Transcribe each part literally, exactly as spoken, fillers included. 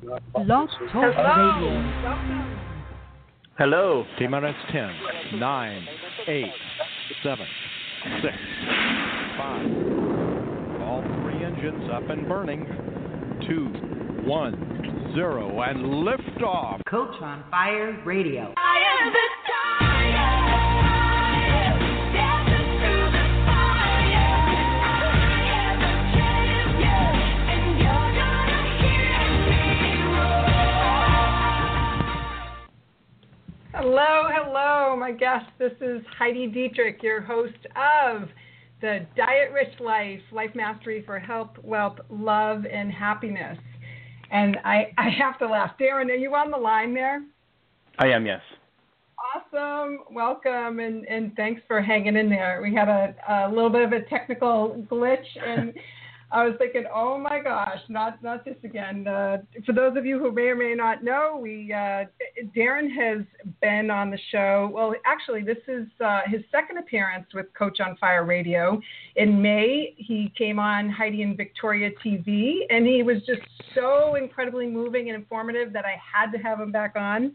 Blog Talk Radio. Hello. T-minus ten, nine, eight, seven, six, five. All three engines up and burning. two, one, zero, and liftoff. Coach on Fire Radio. I am the tiger. Hello, hello, my guest. This is Heidi Dietrich, your host of the Diet Rich Life, Life Mastery for Health, Wealth, Love, and Happiness. And I, I have to laugh. Darren, are you on the line there? I am, yes. Awesome. Welcome, and, and thanks for hanging in there. We had a, a little bit of a technical glitch, and I was thinking, oh my gosh, not not this again. Uh, for those of you who may or may not know, we uh, Darren has been on the show. Well, actually, this is uh, his second appearance with Coach on Fire Radio. In May, he came on Heidi and Victoria T V, and he was just so incredibly moving and informative that I had to have him back on.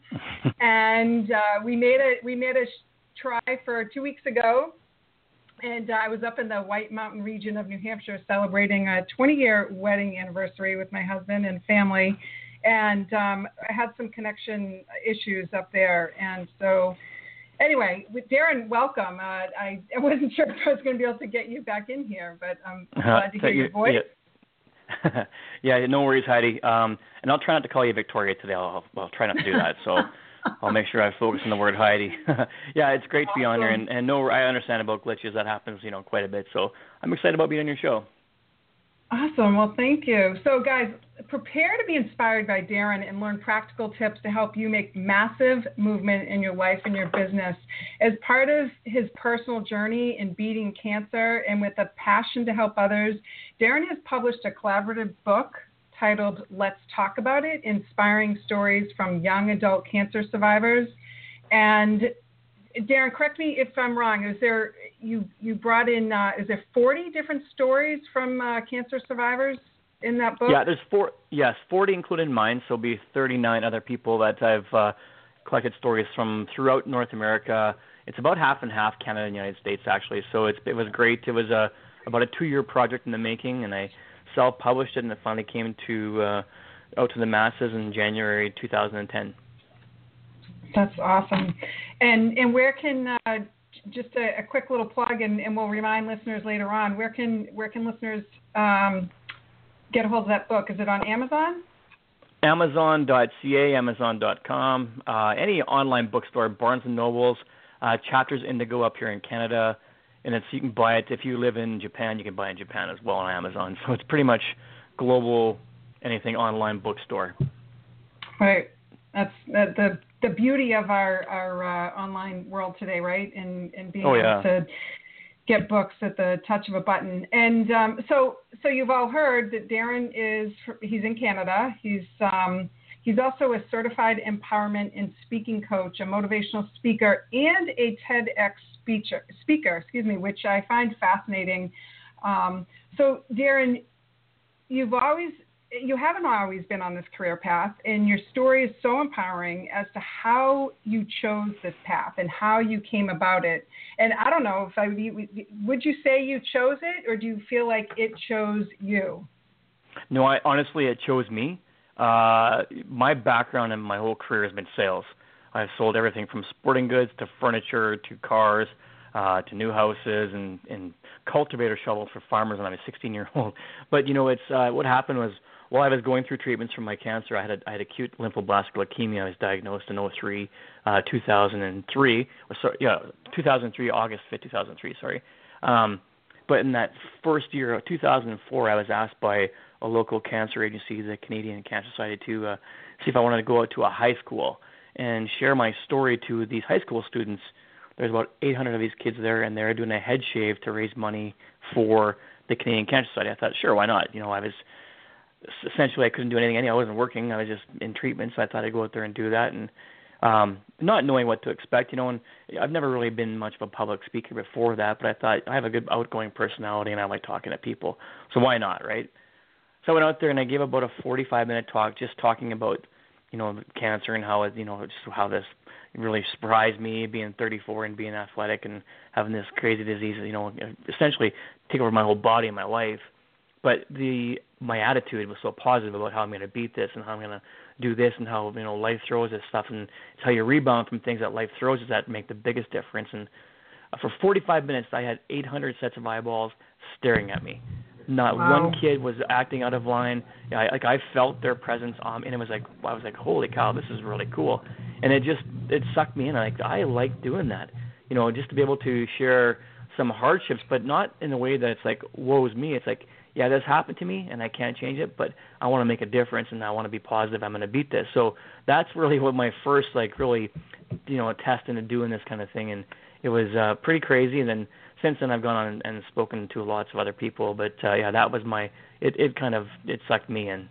and uh, we made a we made a try for two weeks ago. And uh, I was up in the White Mountain region of New Hampshire celebrating a twenty-year wedding anniversary with my husband and family. And um, I had some connection issues up there. And so anyway, with Darren, welcome. Uh, I, I wasn't sure if I was going to be able to get you back in here, but I'm glad to hear your voice. Yeah. yeah, no worries, Heidi. Um, and I'll try not to call you Victoria today. I'll, I'll try not to do that. So I'll make sure I focus on the word Heidi. yeah, it's great awesome. to be on here, and, and no, I understand about glitches. That happens, you know, quite a bit. So I'm excited about being on your show. Awesome. Well, thank you. So, guys, prepare to be inspired by Darren and learn practical tips to help you make massive movement in your life and your business. As part of his personal journey in beating cancer and with a passion to help others, Darren has published a collaborative book titled Let's Talk About It, Inspiring Stories from Young Adult Cancer Survivors. And Darren, correct me if I'm wrong, is there, you, you brought in, uh, is there forty different stories from uh, cancer survivors in that book? Yeah, there's four, yes, forty including mine, so it'll be thirty-nine other people that I've uh, collected stories from throughout North America. It's about half and half Canada and the United States, actually, so it's, it was great. It was a, about a two-year project in the making, and I self-published it, and it finally came to uh, out to the masses in January two thousand ten. That's awesome. And and where can uh, just a, a quick little plug, and, and we'll remind listeners later on. Where can where can listeners um, get a hold of that book? Is it on Amazon? Amazon dot C A, Amazon dot com, uh, any online bookstore, Barnes and Nobles, uh, Chapters Indigo up here in Canada. And it's, you can buy it, if you live in Japan, you can buy it in Japan as well on Amazon. So it's pretty much global, anything online bookstore. Right. That's the the, the beauty of our, our uh, online world today, right? And, and being oh, able yeah. to get books at the touch of a button. And um, so so you've all heard that Darren is, he's in Canada. He's um, He's also a certified empowerment and speaking coach, a motivational speaker, and a TEDx speaker, speaker excuse me, which I find fascinating. Um, so, Darren, you've always, you haven't always been on this career path, and your story is so empowering as to how you chose this path and how you came about it. And I don't know if I would you say you chose it, or do you feel like it chose you? No, I honestly, it chose me. Uh, my background and my whole career has been sales. I've sold everything from sporting goods to furniture to cars uh, to new houses and, and cultivator shovels for farmers when I was sixteen years old. But, you know, it's uh, what happened was while I was going through treatments for my cancer, I had a, I had acute lymphoblastic leukemia. I was diagnosed in oh three, uh, two thousand three, or sorry, yeah, two thousand three, August fifth, two thousand three, sorry. Um, but in that first year of two thousand four, I was asked by a local cancer agency, the Canadian Cancer Society, to uh, see if I wanted to go out to a high school and share my story to these high school students. There's about eight hundred of these kids there, and they're doing a head shave to raise money for the Canadian Cancer Society. I thought, sure, why not? You know, I was essentially I couldn't do anything. I wasn't working. I was just in treatment, so I thought I'd go out there and do that. And um, not knowing what to expect, you know, and I've never really been much of a public speaker before that, but I thought I have a good outgoing personality, and I like talking to people, so why not, right? So I went out there and I gave about a forty-five minute talk, just talking about, you know, cancer and how it, you know, just how this really surprised me, being thirty-four and being athletic and having this crazy disease, you know, essentially take over my whole body and my life. But the my attitude was so positive about how I'm going to beat this and how I'm going to do this and how, you know, life throws this stuff, and it's how you rebound from things that life throws is that make the biggest difference. And for forty-five minutes, I had eight hundred sets of eyeballs staring at me. Not wow. one kid was acting out of line. I, like I felt their presence on, and it was like I was like, holy cow, this is really cool. And it just it sucked me in. Like I like doing that, you know, just to be able to share some hardships, but not in a way that it's like woe's me. It's like, yeah, this happened to me, and I can't change it, but I want to make a difference, and I want to be positive. I'm going to beat this. So that's really what my first, like, really, you know, test into doing this kind of thing, and it was uh, pretty crazy. And then since then, I've gone on and spoken to lots of other people, but uh, yeah, that was my. It, it kind of it sucked me in.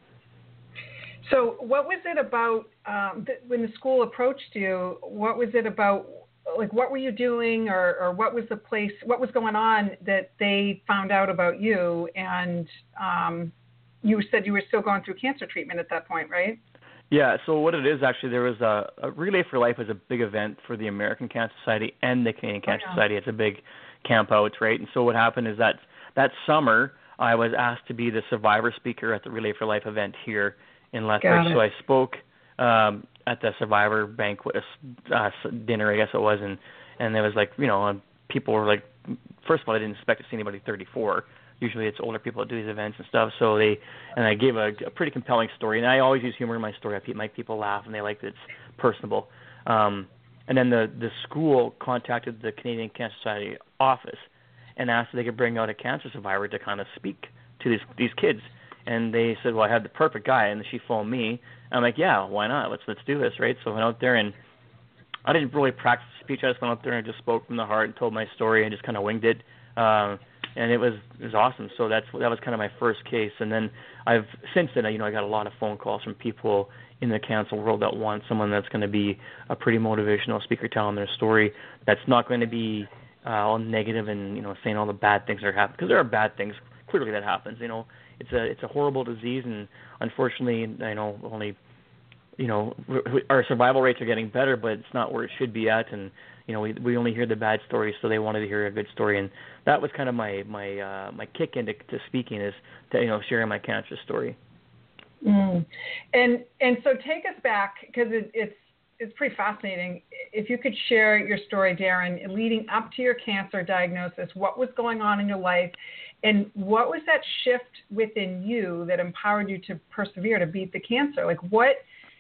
So what was it about um, th- when the school approached you? What was it about? Like, what were you doing, or, or what was the place, what was going on that they found out about you? And um, you said you were still going through cancer treatment at that point, right? Yeah, so what it is actually, there was a, a Relay for Life is a big event for the American Cancer Society and the Canadian Cancer oh, yeah. Society. It's a big camp out, right? And so what happened is that that summer, I was asked to be the survivor speaker at the Relay for Life event here in Lethbridge. So I spoke um, at the survivor banquet uh, dinner, I guess it was, and and there was like, you know, people were like, first of all, I didn't expect to see anybody thirty-four. Usually it's older people that do these events and stuff. So they, and I gave a, a pretty compelling story, and I always use humor in my story. I make people laugh, and they like that it's personable. Um, and then the the school contacted the Canadian Cancer Society office and asked if they could bring out a cancer survivor to kind of speak to these these kids. And they said, well, I had the perfect guy, and she phoned me. And I'm like, yeah, why not? Let's let's do this, right? So I went out there, and I didn't really practice speech. I just went out there and just spoke from the heart and told my story and just kind of winged it. Um, and it was it was awesome. So that's that was kind of my first case. And then I've since then, you know, I got a lot of phone calls from people in the cancer world that want someone that's going to be a pretty motivational speaker telling their story. That's not going to be uh, all negative and, you know, saying all the bad things that are happening, because there are bad things clearly that happens. You know, it's a it's a horrible disease, and unfortunately, I know only, you know, our survival rates are getting better, but it's not where it should be at. And you know, we we only hear the bad stories, so they wanted to hear a good story, and that was kind of my my uh, my kick into to speaking, is to, you know, sharing my cancer story. Mm. And and so take us back, because it, it's it's pretty fascinating. If you could share your story, Darren, leading up to your cancer diagnosis, what was going on in your life, and what was that shift within you that empowered you to persevere, to beat the cancer? Like what?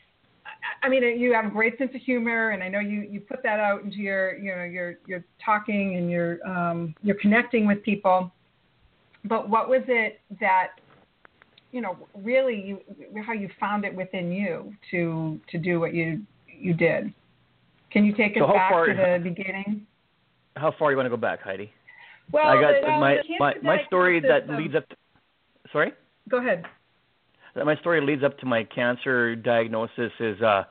I mean, you have a great sense of humor, and I know you, you put that out into your, you know, your your talking and your um, you're connecting with people. But what was it that, you know, really you, how you found it within you to to do what you you did? Can you take us so back far, to the beginning? How far do you want to go back, Heidi? Well, I got well, my my, my story that um, leads up to. Sorry. Go ahead. My story leads up to my cancer diagnosis is, uh,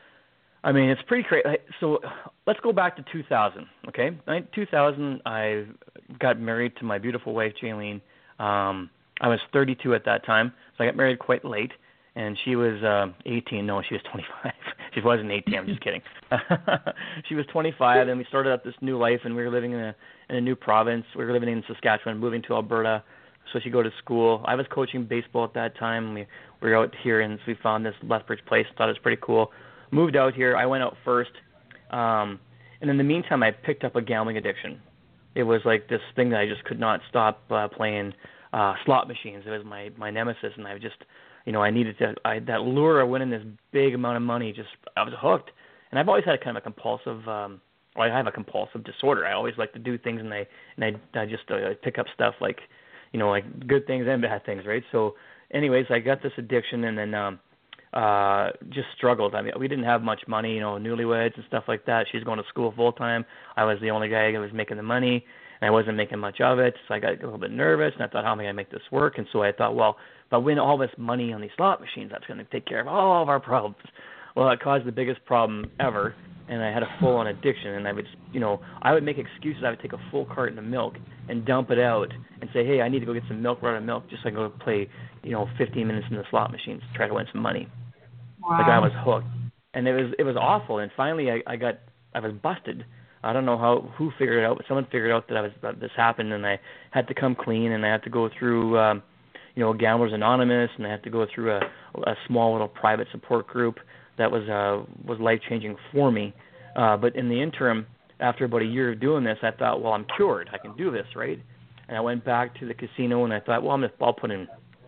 I mean, it's pretty crazy. So let's go back to two thousand, okay? In two thousand, I got married to my beautiful wife, Jaylene. Um, I was thirty-two at that time, so I got married quite late, and she was uh, eighteen. No, she was twenty-five. She wasn't eighteen. I'm just kidding. She was twenty-five, and we started up this new life, and we were living in a in a new province. We were living in Saskatchewan, moving to Alberta. So she'd go to school. I was coaching baseball at that time. We, we were out here, and so we found this Lethbridge place. Thought it was pretty cool. Moved out here. I went out first. Um, and in the meantime, I picked up a gambling addiction. It was like this thing that I just could not stop uh, playing uh, slot machines. It was my, my nemesis, and I just, you know, I needed to, I, that lure of winning this big amount of money, just, I was hooked. And I've always had kind of a compulsive, um, well, I have a compulsive disorder. I always like to do things, and I, and I, I just uh, pick up stuff like, you know, like good things and bad things, right? So anyways, I got this addiction, and then um, uh, just struggled. I mean, we didn't have much money, you know, newlyweds and stuff like that. She was going to school full time. I was the only guy who was making the money, and I wasn't making much of it. So I got a little bit nervous, and I thought, how am I going to make this work? And so I thought, well, if I win all this money on these slot machines, that's going to take care of all of our problems. Well, it caused the biggest problem ever. and I had a full-on addiction. And I would, you know, I would make excuses. I would take a full carton of milk and dump it out and say, hey, I need to go get some milk, run out of milk, just so I can go play, you know, fifteen minutes in the slot machines, try to win some money. Wow. Like I was hooked, and it was it was awful. And finally, I, I got I was busted. I don't know how who figured it out, but someone figured out that I was that this happened, and I had to come clean, and I had to go through, um, you know, Gamblers Anonymous, and I had to go through a, a small little private support group that was uh, was life changing for me. Uh, but in the interim, after about a year of doing this, I thought, well, I'm cured. I can do this, right? And I went back to the casino, and I thought, well, I'm gonna, I'll put in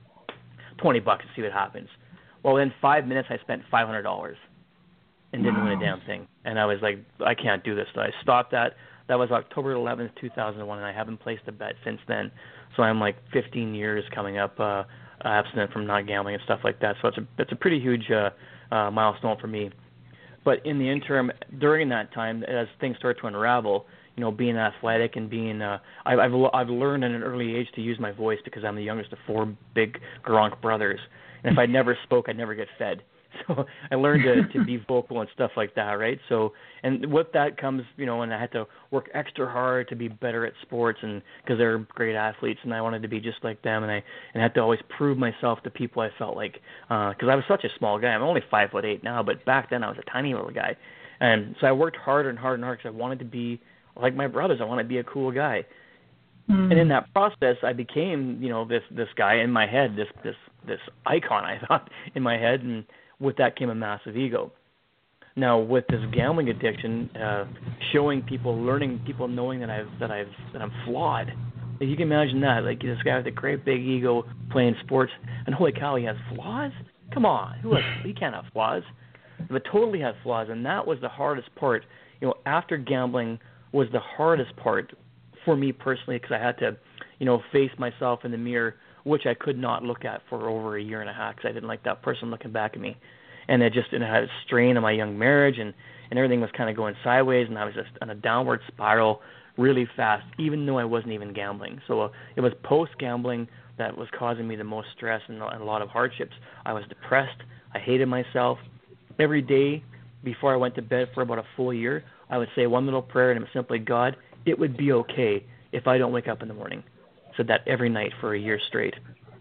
twenty bucks and see what happens. Well, in five minutes, I spent five hundred dollars and didn't wow. win a damn thing. And I was like, I can't do this. So I stopped that. That was October eleventh, two thousand one, and I haven't placed a bet since then. So I'm like fifteen years coming up uh, abstinent from not gambling and stuff like that. So it's a it's a pretty huge uh, uh, milestone for me. But in the interim, during that time, as things start to unravel, you know, being athletic and being, uh, I've, I've I've learned at an early age to use my voice because I'm the youngest of four big Gronk brothers. And if I never spoke, I'd never get fed. So I learned to, to be vocal and stuff like that, right? So, and with that comes, you know, and I had to work extra hard to be better at sports, and because they're great athletes, and I wanted to be just like them, and I and I had to always prove myself to people. I felt like because uh, I was such a small guy. I'm only five foot eight now, but back then I was a tiny little guy, and so I worked harder and harder and harder because I wanted to be like my brothers. I wanted to be a cool guy. And in that process, I became, you know, this this guy in my head, this this this icon, I thought, in my head, and with that came a massive ego. Now, with this gambling addiction, uh, showing people, learning people, knowing that I've that I've that I'm flawed. Like, you can imagine that, like this guy with a great big ego playing sports, and holy cow, he has flaws. Come on, who has, he can't have flaws, but totally has flaws, and that was the hardest part. You know, after gambling was the hardest part for me personally, because I had to, you know, face myself in the mirror, which I could not look at for over a year and a half because I didn't like that person looking back at me. And it just and it had a strain on my young marriage, and, and everything was kind of going sideways, and I was just on a downward spiral really fast, even though I wasn't even gambling. So uh, it was post-gambling that was causing me the most stress and, and a lot of hardships. I was depressed. I hated myself. Every day before I went to bed for about a full year, I would say one little prayer, and it was simply, God, it would be okay if I don't wake up in the morning. Said that every night for a year straight.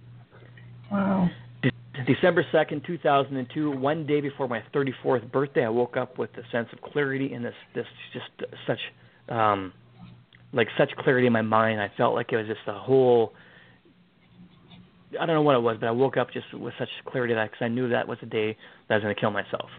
Wow. De- December second, two thousand two, one day before my thirty-fourth birthday, I woke up with a sense of clarity and this, this just such, um, like such clarity in my mind. I felt like it was just a whole, I don't know what it was, but I woke up just with such clarity that because I knew that was the day that I was going to kill myself.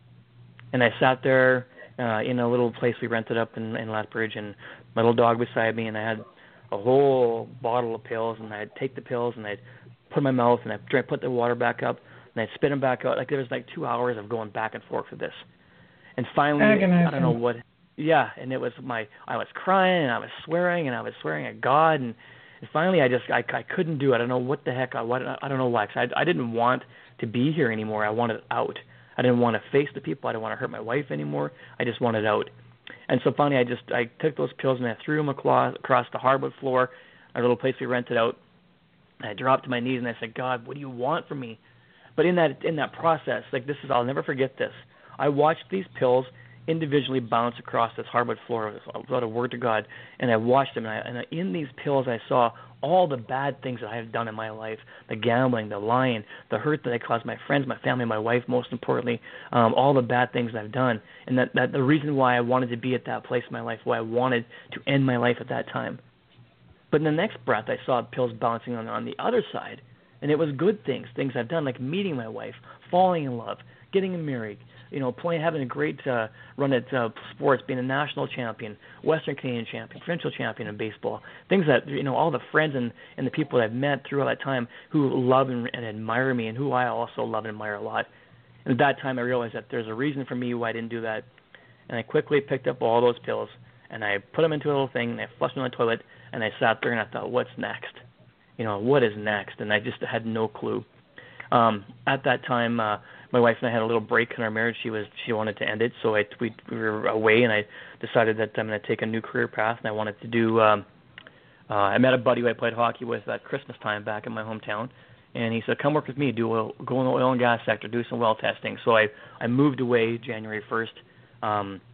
And I sat there uh, in a little place we rented up in, in Lethbridge, and my little dog beside me, and I had a whole bottle of pills, and I'd take the pills, and I'd put them in my mouth, and I'd try, put the water back up, and I'd spit them back out. Like, there was like two hours of going back and forth with this. And finally, Agonizing. I don't know what, yeah, and it was my, I was crying, and I was swearing, and I was swearing at God, and, and finally I just, I, I couldn't do it. I don't know what the heck, I, what, I don't know why, because I, I didn't want to be here anymore. I wanted out. I didn't want to face the people. I didn't want to hurt my wife anymore. I just wanted out. And so finally, I just I took those pills and I threw them across, across the hardwood floor, our little place we rented out. And I dropped to my knees and I said, God, what do you want from me? But in that in that process, like this is, I'll never forget this. I watched these pills individually bounce across this hardwood floor without a word to God, and I watched them. And, I, and in these pills, I saw all the bad things that I have done in my life: the gambling, the lying, the hurt that I caused my friends, my family, my wife, most importantly, um, all the bad things I've done. And that, that the reason why I wanted to be at that place in my life, why I wanted to end my life at that time. But in the next breath, I saw pills bouncing on, on the other side, and it was good things, things I've done, like meeting my wife, falling in love, getting married, you know, playing, having a great uh, run at uh, sports, being a national champion, Western Canadian champion, provincial champion in baseball, things that, you know, all the friends and, and the people that I've met throughout that time who love and, and admire me, and who I also love and admire a lot. And at that time, I realized that there's a reason for me why I didn't do that. And I quickly picked up all those pills, and I put them into a little thing, and I flushed them in the toilet, and I sat there and I thought, what's next? You know, what is next? And I just had no clue. Um, at that time, uh, my wife and I had a little break in our marriage. She was she wanted to end it, so I we, we were away, and I decided that I'm going to take a new career path, and I wanted to do. Um, uh, I met a buddy who I played hockey with at Christmas time back in my hometown, and he said, "Come work with me. Do oil, go in the oil and gas sector, do some well testing." So I I moved away January first, um,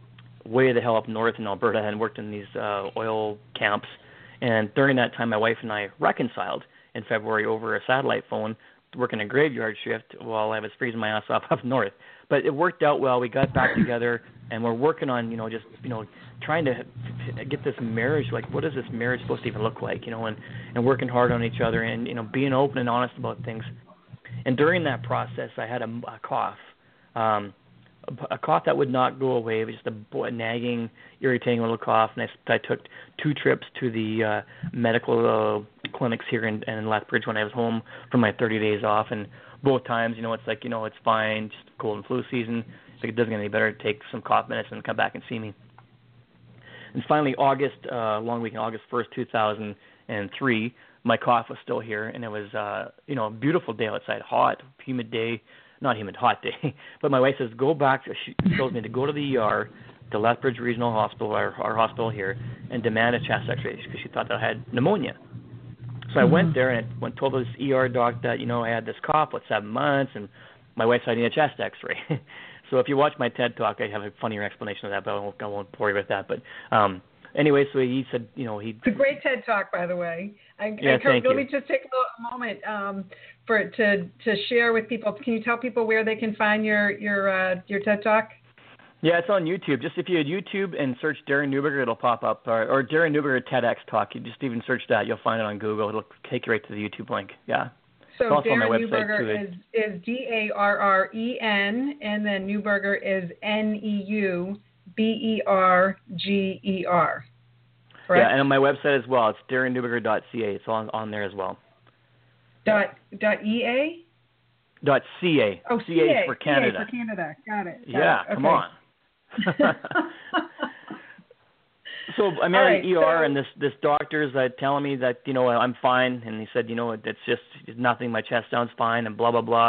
way the hell up north in Alberta and worked in these uh, oil camps. And during that time, my wife and I reconciled in February over a satellite phone, working a graveyard shift while I was freezing my ass off up north. But it worked out well. We got back together, and we're working on, you know, just, you know, trying to get this marriage, like, what is this marriage supposed to even look like, you know, and, and working hard on each other and, you know, being open and honest about things. And during that process, I had a, a cough, um, a, a cough that would not go away. It was just a, a nagging, irritating little cough, and I, I took two trips to the uh, medical uh, clinics here in, in Lethbridge when I was home from my thirty days off, and both times, you know, it's like, you know, it's fine, just cold and flu season. It's like it doesn't get any better. Take some cough medicine and come back and see me. And finally, August, uh, long weekend, August first, two thousand three, my cough was still here, and it was, uh, you know, a beautiful day outside, hot, humid day, not humid, hot day. But my wife says, go back. She tells me to go to the E R, to Lethbridge Regional Hospital, our, our hospital here, and demand a chest X-ray because she thought that I had pneumonia. So I mm-hmm. went there and I went, told this E R doc that, you know, I had this cough for seven months, and my wife said I need a chest X-ray. So if you watch my TED Talk, I have a funnier explanation of that, but I won't, I won't bore you with that. But um, anyway, so he said, you know, he. It's a great TED Talk, by the way. I, yeah, I thank let you. me just take a, little, a moment um, for to to share with people. Can you tell people where they can find your your uh, your TED Talk? Yeah, it's on YouTube. Just if you had YouTube and search Darren Neuberger, it'll pop up. Or, or Darren Neuberger TEDx Talk. You just even search that. You'll find it on Google. It'll take you right to the YouTube link. Yeah. So Darren Neuberger too. is, is D A R R E N, and then Neuberger is N E U B E R G E R. Correct? Yeah, and on my website as well. It's darren neuberger dot c a. It's on, on there as well. Dot, dot E A? Dot C A. Oh, C A is for Canada. C A for Canada. Got it. Got yeah, it. come okay. on. So I'm at right, an E R, so, and this this doctor's uh, telling me that, you know, I'm fine, and he said, you know, it's just it's nothing. My chest sounds fine, and blah blah blah.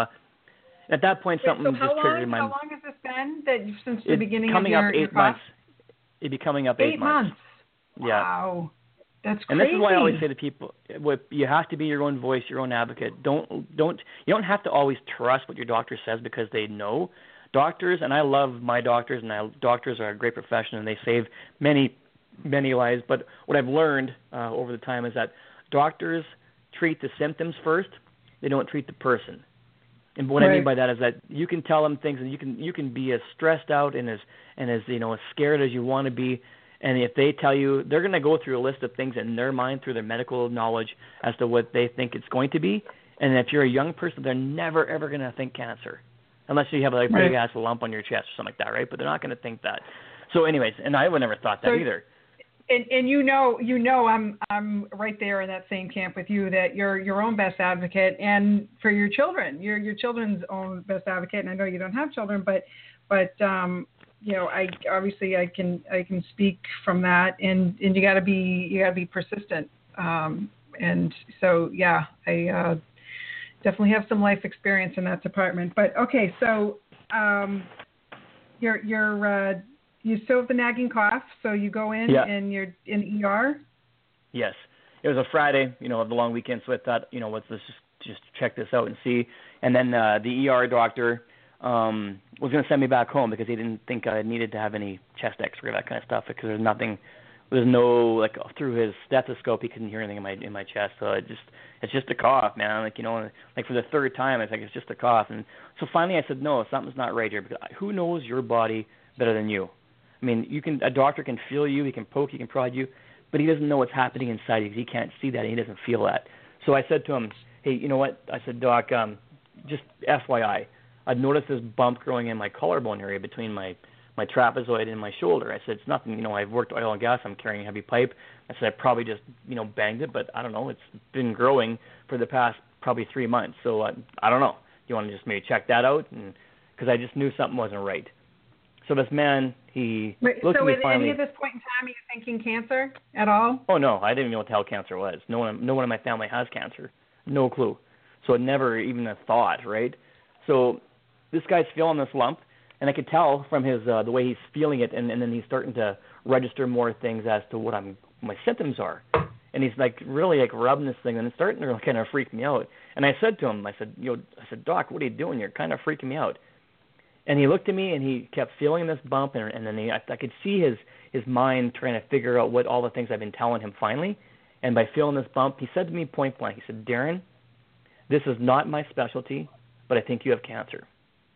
At that point, Wait, something so just how triggered long, in my. How long has this been? That since the it's beginning coming of your, up eight your months. It'd be coming up eight, eight months. Yeah. Wow, that's and crazy. this is why I always say to people, what, you have to be your own voice, your own advocate. Don't don't you don't have to always trust what your doctor says because they know. Doctors, and I love my doctors, and I, doctors are a great profession, and they save many, many lives. But what I've learned uh, over the time is that doctors treat the symptoms first. They don't treat the person. And what right. I mean by that is that you can tell them things, and you can you can be as stressed out and as and as you know as scared as you want to be. And if they tell you, they're going to go through a list of things in their mind through their medical knowledge as to what they think it's going to be. And if you're a young person, they're never ever going to think cancer. Unless you have a like, right. big ass lump on your chest or something like that, right? But they're not going to think that. So, anyways, and I would never thought that so, either. And, and you know, you know, I'm I'm right there in that same camp with you. That you're your own best advocate, and for your children, you're your children's own best advocate. And I know you don't have children, but but um, you know, I obviously I can I can speak from that, and, and you got to be you got to be persistent. Um, and so yeah, I. Uh, Definitely have some life experience in that department. But okay, so um, you're you're uh, you still have the nagging cough, so you go in yeah. and you're in E R. Yes, it was a Friday, you know, of the long weekend, so I thought, you know, let's just just check this out and see. And then uh, the E R doctor um, was going to send me back home because he didn't think I needed to have any chest X-ray, that kind of stuff, because there's nothing. There's no, like, through his stethoscope, he couldn't hear anything in my in my chest. So it just, it's just a cough, man. Like, you know, like for the third time, it's like, it's just a cough. And so finally I said, no, something's not right here, because who knows your body better than you? I mean, you can, a doctor can feel you, he can poke, he can prod you, but he doesn't know what's happening inside you because he can't see that and he doesn't feel that. So I said to him, hey, you know what? I said, Doc, um, just F Y I, I've noticed this bump growing in my collarbone area between my my trapezoid and my shoulder. I said, it's nothing, you know, I've worked oil and gas, I'm carrying a heavy pipe. I said, I probably just, you know, banged it, but I don't know, it's been growing for the past probably three months. So uh, I don't know. You want to just maybe check that out? And because I just knew something wasn't right. So this man, he Wait, looked so at me at finally. any of this point in time, are you thinking cancer at all? Oh, no, I didn't even know what the hell cancer was. No one, no one in my family has cancer. No clue. So it never even a thought, right? So this guy's feeling this lump. And I could tell from his uh, the way he's feeling it, and, and then he's starting to register more things as to what I'm my symptoms are. And he's like really like rubbing this thing, and it's starting to kind of freak me out. And I said to him, I said, you know, I said, Doc, what are you doing? You're kind of freaking me out. And he looked at me and he kept feeling this bump, and, and then he, I, I could see his, his mind trying to figure out what all the things I've been telling him finally. And by feeling this bump, he said to me point blank, he said, Darren, this is not my specialty, but I think you have cancer.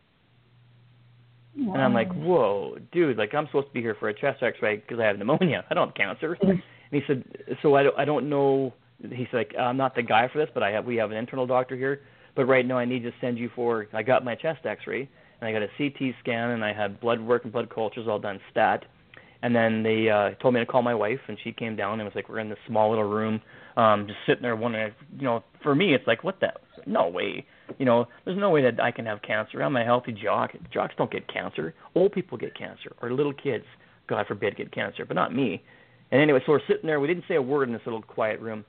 Wow. And I'm like, whoa, dude, like I'm supposed to be here for a chest x-ray because I have pneumonia. I don't have cancer. And he said, so I don't, I don't know. He's like, I'm not the guy for this, but I have, we have an internal doctor here. But right now I need to send you for, I got my chest x-ray, and I got a C T scan, and I had blood work and blood cultures all done stat. And then they uh, told me to call my wife, and she came down and was like, we're in this small little room, um, just sitting there wondering, you know, for me it's like, what the, no way. You know, there's no way that I can have cancer. I'm a healthy jock. Jocks don't get cancer. Old people get cancer, or little kids, God forbid, get cancer, but not me. And anyway, so we're sitting there. We didn't say a word in this little quiet room.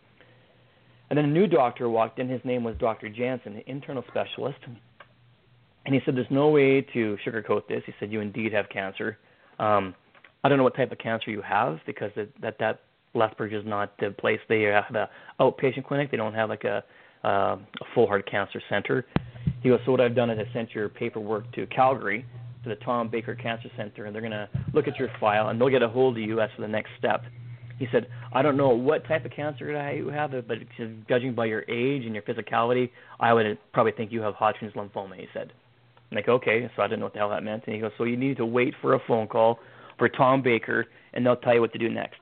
And then a new doctor walked in. His name was Doctor Jansen, the internal specialist. And he said, there's no way to sugarcoat this. He said, you indeed have cancer. Um, I don't know what type of cancer you have, because that that, that Lethbridge is not the place. They have an outpatient clinic. They don't have like a, uh, a full heart cancer center. He goes, so what I've done is I sent your paperwork to Calgary, to the Tom Baker Cancer Center, and they're going to look at your file, and they'll get a hold of you as for the next step. He said, I don't know what type of cancer you have, but judging by your age and your physicality, I would probably think you have Hodgkin's lymphoma, he said. I'm like, okay, so I didn't know what the hell that meant. And he goes, so you need to wait for a phone call for Tom Baker, and they'll tell you what to do next.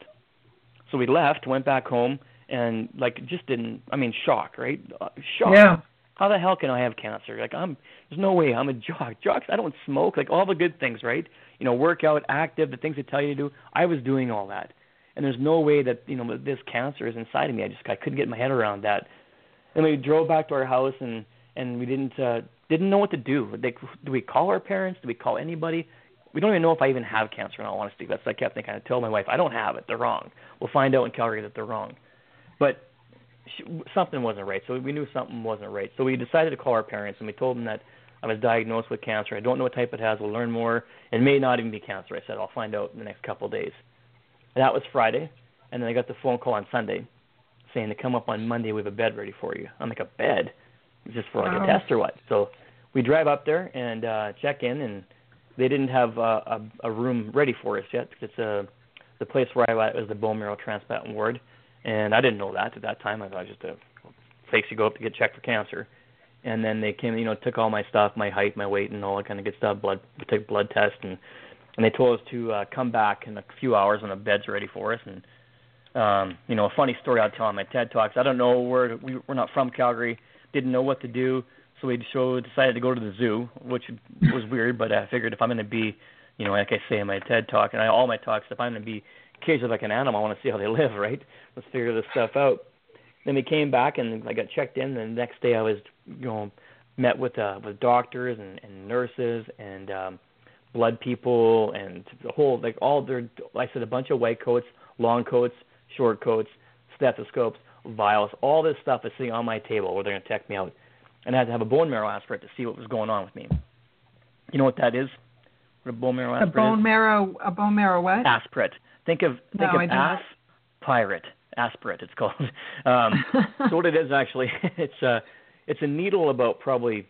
So we left, went back home, and like just didn't, I mean, shock, right? Uh, shock. Yeah. How the hell can I have cancer? Like, I'm, there's no way. I'm a jock. Jocks, I don't smoke. Like, all the good things, right? You know, work out, active, the things they tell you to do. I was doing all that. And there's no way that, you know, this cancer is inside of me. I just, I couldn't get my head around that. And we drove back to our house, and, and we didn't, uh, didn't know what to do. Like, do we call our parents? Do we call anybody? We don't even know if I even have cancer, in all honesty. That's what I kept thinking. I told my wife, I don't have it. They're wrong. We'll find out in Calgary that they're wrong. But she, something wasn't right. So we knew something wasn't right. So we decided to call our parents, and we told them that I was diagnosed with cancer. I don't know what type it has. We'll learn more. It may not even be cancer. I said, I'll find out in the next couple of days. And that was Friday. And then I got the phone call on Sunday saying to come up on Monday. We have a bed ready for you. I'm like, a bed? Just for like wow. a test or what? So we drive up there and uh, check in, and they didn't have uh, a, a room ready for us yet, because it's a, the place where I was the bone marrow transplant ward. And I didn't know that at that time. I thought I was just a place you go up to get checked for cancer. And then they came, you know, took all my stuff, my height, my weight, and all that kind of good stuff. Blood, we took blood test, and and they told us to uh, come back in a few hours when the bed's ready for us. And um, you know, a funny story I'll tell on my TED Talks. I don't know where we we're not from Calgary, didn't know what to do, so we so decided to go to the zoo, which was weird. But I figured if I'm going to be, you know, like I say in my TED Talk and I, all my talks, if I'm going to be caged like an animal, I want to see how they live, right? Let's figure this stuff out. Then we came back and I got checked in. And the next day I was, you know, met with uh, with doctors and, and nurses and um, blood people and the whole, like all their, like I said, a bunch of white coats, long coats, short coats, stethoscopes, vials, all this stuff is sitting on my table where they're going to check me out. And I had to have a bone marrow aspirate to see what was going on with me. You know what that is? What a bone marrow aspirate A bone is? marrow, a bone marrow what? Aspirate. Think of think no, of ass, pirate, aspirate. It's called. Um, so what it is actually, it's a it's a needle about probably,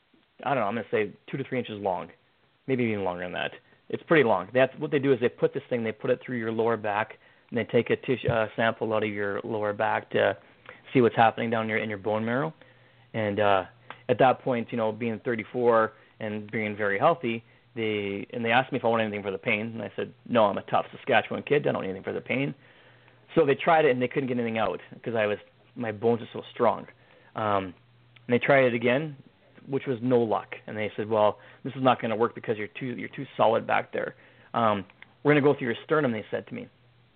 I don't know, I'm going to say two to three inches long, maybe even longer than that. It's pretty long. That's what they do is they put this thing, they put it through your lower back, and they take a tissue uh, sample out of your lower back to see what's happening down your in your bone marrow. And uh, at that point, you know, being thirty-four and being very healthy, they and they asked me if I wanted anything for the pain, and I said, no, I'm a tough Saskatchewan kid. I don't need anything for the pain. So they tried it, and they couldn't get anything out because I was my bones are so strong. Um, and they tried it again, which was no luck. And they said, well, this is not going to work because you're too you're too solid back there. Um, we're going to go through your sternum, they said to me.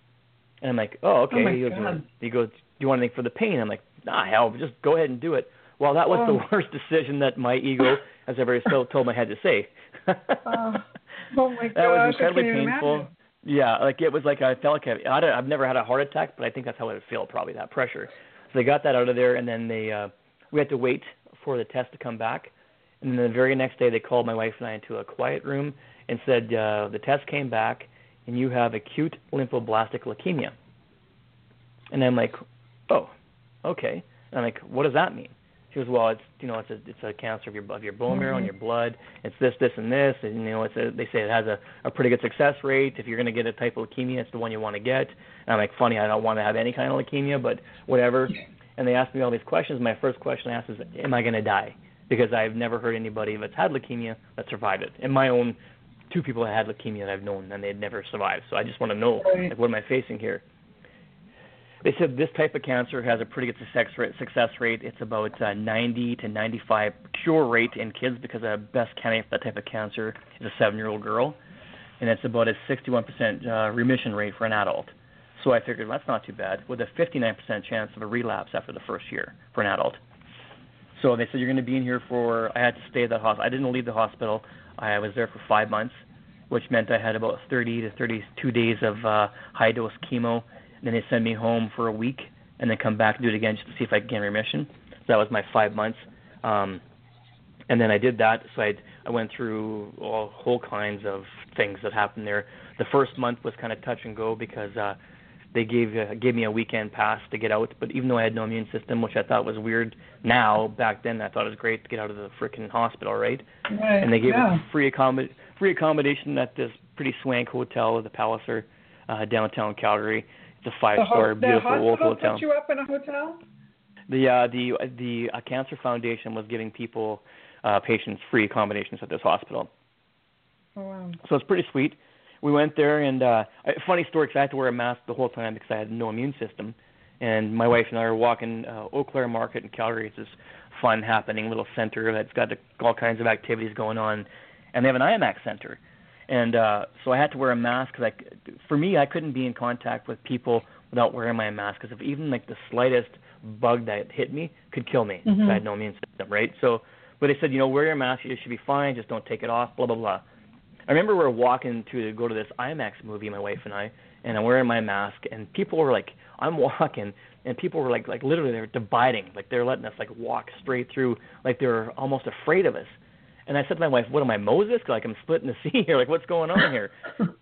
And I'm like, oh, okay. Oh he, goes, he goes, do you want anything for the pain? I'm like, nah, hell, just go ahead and do it. Well, that was oh. the worst decision that my ego has ever told my head to say. oh. oh, my gosh. That was incredibly painful. Yeah, like it was like I felt like I, I I've never had a heart attack, but I think that's how it would feel, probably that pressure. So they got that out of there, and then they uh, we had to wait for the test to come back. And then the very next day, they called my wife and I into a quiet room and said uh, the test came back, and you have acute lymphoblastic leukemia. And I'm like, oh, okay. And I'm like, what does that mean? She goes, well, it's you know, it's a it's a cancer of your of your bone marrow and your blood. It's this, this, and this, and you know, it's a, they say it has a, a pretty good success rate. If you're going to get a type of leukemia, it's the one you want to get. And I'm like, funny, I don't want to have any kind of leukemia, but whatever. And they asked me all these questions. My first question I asked is, am I going to die? Because I've never heard anybody that's had leukemia that survived it. And my own two people that had leukemia that I've known, and they'd never survived. So I just want to know, like, what am I facing here? They said this type of cancer has a pretty good success rate. Success rate. It's about uh, ninety to ninety-five cure rate in kids because the best candidate for that type of cancer is a seven-year-old girl, and it's about a sixty-one percent uh, remission rate for an adult. So I figured, well, that's not too bad, with a fifty-nine percent chance of a relapse after the first year for an adult. So they said you're going to be in here for. I had to stay at the hospital. I didn't leave the hospital. I was there for five months, which meant I had about thirty to thirty-two days of uh, high-dose chemo. Then they send me home for a week and then come back and do it again just to see if I could get in remission. So that was my five months. Um, and then I did that. So I I went through all whole kinds of things that happened there. The first month was kind of touch and go because uh, they gave uh, gave me a weekend pass to get out. But even though I had no immune system, which I thought was weird now, back then I thought it was great to get out of the freaking hospital, right? Right. And they gave yeah. us free, accommod- free accommodation at this pretty swank hotel, the Palliser, uh, downtown Calgary. It's a five-star, the ho- beautiful the Wolf hospital hotel. put you up in a hotel? The uh, the the uh, Cancer Foundation was giving people, uh, patients, free accommodations at this hospital. Oh wow! So it's pretty sweet. We went there, and uh, funny story, because I had to wear a mask the whole time because I had no immune system. And my wife and I were walking uh, Eau Claire Market in Calgary. It's this fun, happening little center that's got all kinds of activities going on, and they have an I MAX center. And uh, so I had to wear a mask because, I, for me, I couldn't be in contact with people without wearing my mask because if even like the slightest bug that hit me could kill me. Mm-hmm. I had no immune system, right? So, but they said, you know, wear your mask, you should be fine, just don't take it off, blah blah blah. I remember we were walking to go to this I MAX movie, my wife and I, and I'm wearing my mask, and people were like, I'm walking, and people were like, like literally they were dividing, like they were letting us like walk straight through, like they were almost afraid of us. And I said to my wife, what am I, Moses? Like, I'm splitting the sea here. Like, what's going on here?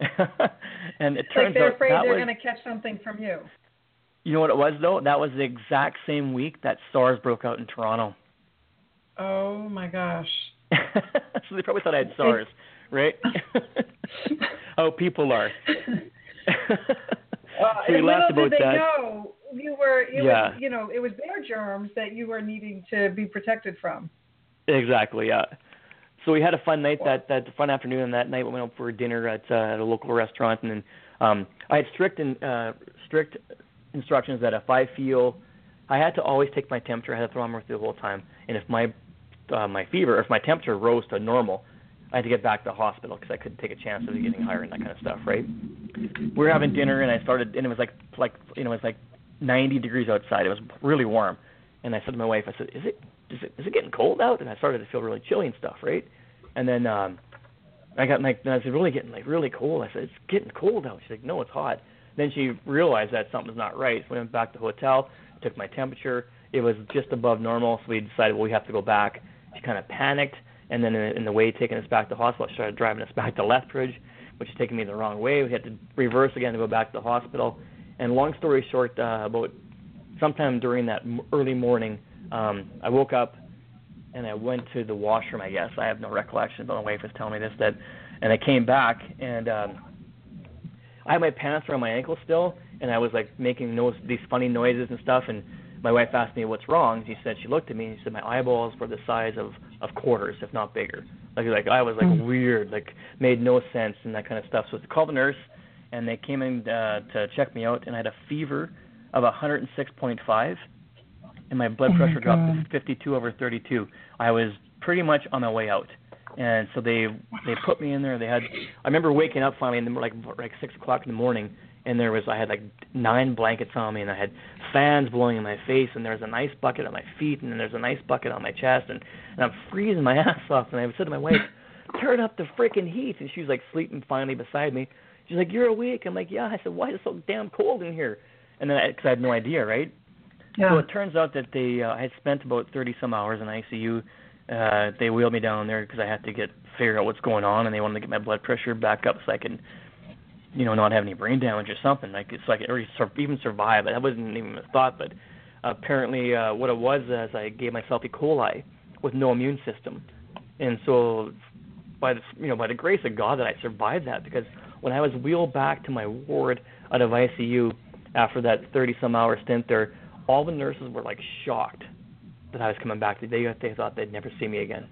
And it turns like they're out afraid that they're was, going to catch something from you. You know what it was, though? That was the exact same week that SARS broke out in Toronto. Oh, my gosh. So they probably thought I had SARS, right? How people are. Uh, So we and laughed little about did they that. know you were, it Yeah. was, you know, it was their germs that you were needing to be protected from. Exactly, yeah. So we had a fun night that that fun afternoon, and that night we went out for dinner at, uh, at a local restaurant, and then um, I had strict in, uh, strict instructions that if I feel, I had to always take my temperature. I had a thermometer the whole time, and if my uh, my fever, if my temperature rose to normal, I had to get back to the hospital because I couldn't take a chance of it getting higher and that kind of stuff, right? We were having dinner, and I started, and it was like like you know, it was like ninety degrees outside. It was really warm, and I said to my wife, I said, "Is it?" Is it, is it getting cold out? And I started to feel really chilly and stuff, right? And then um, I got like, I was really getting like really cold. I said, it's getting cold out. She's like, no, it's hot. Then she realized that something's not right. So we went back to the hotel, took my temperature. It was just above normal, so we decided, well, we have to go back. She kind of panicked, and then in, in the way taking us back to the hospital, she started driving us back to Lethbridge, which is taking me the wrong way. We had to reverse again to go back to the hospital. And long story short, uh, about sometime during that early morning, Um, I woke up and I went to the washroom, I guess. I have no recollection, but my wife was telling me this. That, and I came back, and um, I had my pants around my ankles still, and I was like making those, these funny noises and stuff. And my wife asked me what's wrong. She said, she looked at me and she said my eyeballs were the size of, of quarters, if not bigger. Like, like I was like mm. weird, like made no sense and that kind of stuff. So I called the nurse, and they came in uh, to check me out, and I had a fever of one hundred six point five. And my blood oh pressure my dropped to fifty-two over thirty-two. I was pretty much on my way out, and so they they put me in there. They had I remember waking up finally in the, like like six o'clock in the morning, and there was I had like nine blankets on me, and I had fans blowing in my face, and there was an ice bucket on my feet, and then there's an ice bucket on my chest, and, and I'm freezing my ass off. And I said to my wife, "Turn up the freaking heat," and she was like sleeping finally beside me. She's like, "You're awake?" I'm like, "Yeah." I said, "Why is it so damn cold in here?" And then because I, I had no idea, right? Yeah. So it turns out that they uh, I had spent about thirty some hours in I C U. Uh, they wheeled me down there because I had to get figure out what's going on, and they wanted to get my blood pressure back up so I could, you know, not have any brain damage or something, like so I could or even survive. That wasn't even a thought, but apparently uh, what it was is I gave myself E. coli with no immune system, and so by the you know by the grace of God that I survived that, because when I was wheeled back to my ward out of I C U after that thirty some hour stint there, all the nurses were like shocked that I was coming back. They they thought they'd never see me again.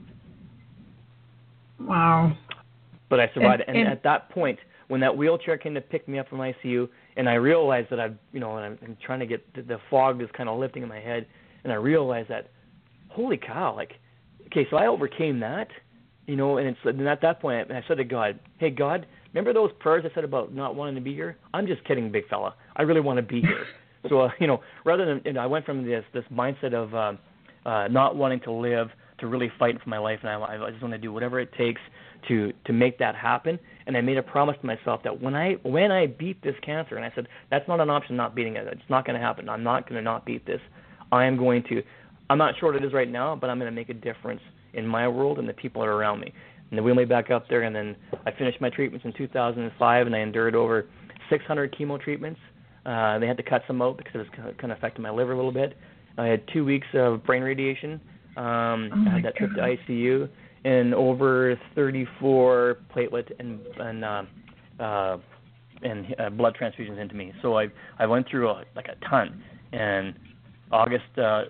Wow. But I survived, and, and, and at that point, when that wheelchair came to pick me up from I C U, and I realized that I've, you know, and I'm, I'm trying to get the, the fog is kind of lifting in my head, and I realized that, holy cow, like, okay, so I overcame that, you know, and it's and at that point, I said to God, hey God, remember those prayers I said about not wanting to be here? I'm just kidding, big fella. I really want to be here. So, uh, you know, rather than, you know, I went from this this mindset of um, uh, not wanting to live to really fighting for my life, and I, I just want to do whatever it takes to to make that happen. And I made a promise to myself that when I when I beat this cancer, and I said that's not an option, not beating it. It's not going to happen. I'm not going to not beat this. I am going to. I'm not sure what it is right now, but I'm going to make a difference in my world and the people that are around me. And they wheeled me back up there, and then I finished my treatments in two thousand five, and I endured over six hundred chemo treatments. Uh, they had to cut some out because it was kind of affecting my liver a little bit. I had two weeks of brain radiation. Um, oh I had that God. trip to I C U, and over thirty-four platelet and and uh, uh, and uh, blood transfusions into me. So I I went through a, like a ton. And August, uh,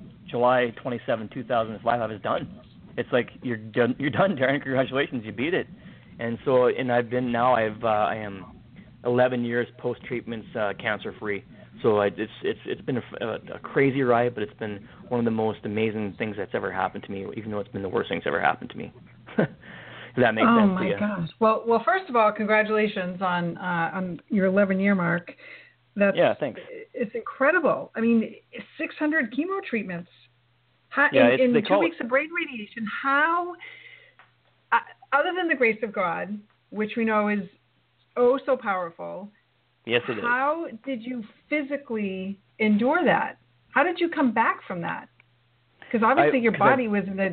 July twenty-seventh, two thousand five, I was done. It's like you're done, you're done, Darren. Congratulations, you beat it. And so, and I've been now. I've uh, I am eleven years post treatments uh, cancer free. So I, it's it's it's been a, a crazy ride, but it's been one of the most amazing things that's ever happened to me, even though it's been the worst thing that's ever happened to me. If that makes oh sense my to you. gosh! Well, well, first of all, congratulations on uh, on your eleven year mark. That's yeah, thanks. It's incredible. I mean, six hundred chemo treatments. How, yeah, in, it's, in two weeks of brain radiation. How, uh, other than the grace of God, which we know is oh so powerful. Yes, it is. How did you physically endure that? How did you come back from that? Because obviously I, your body I, was in a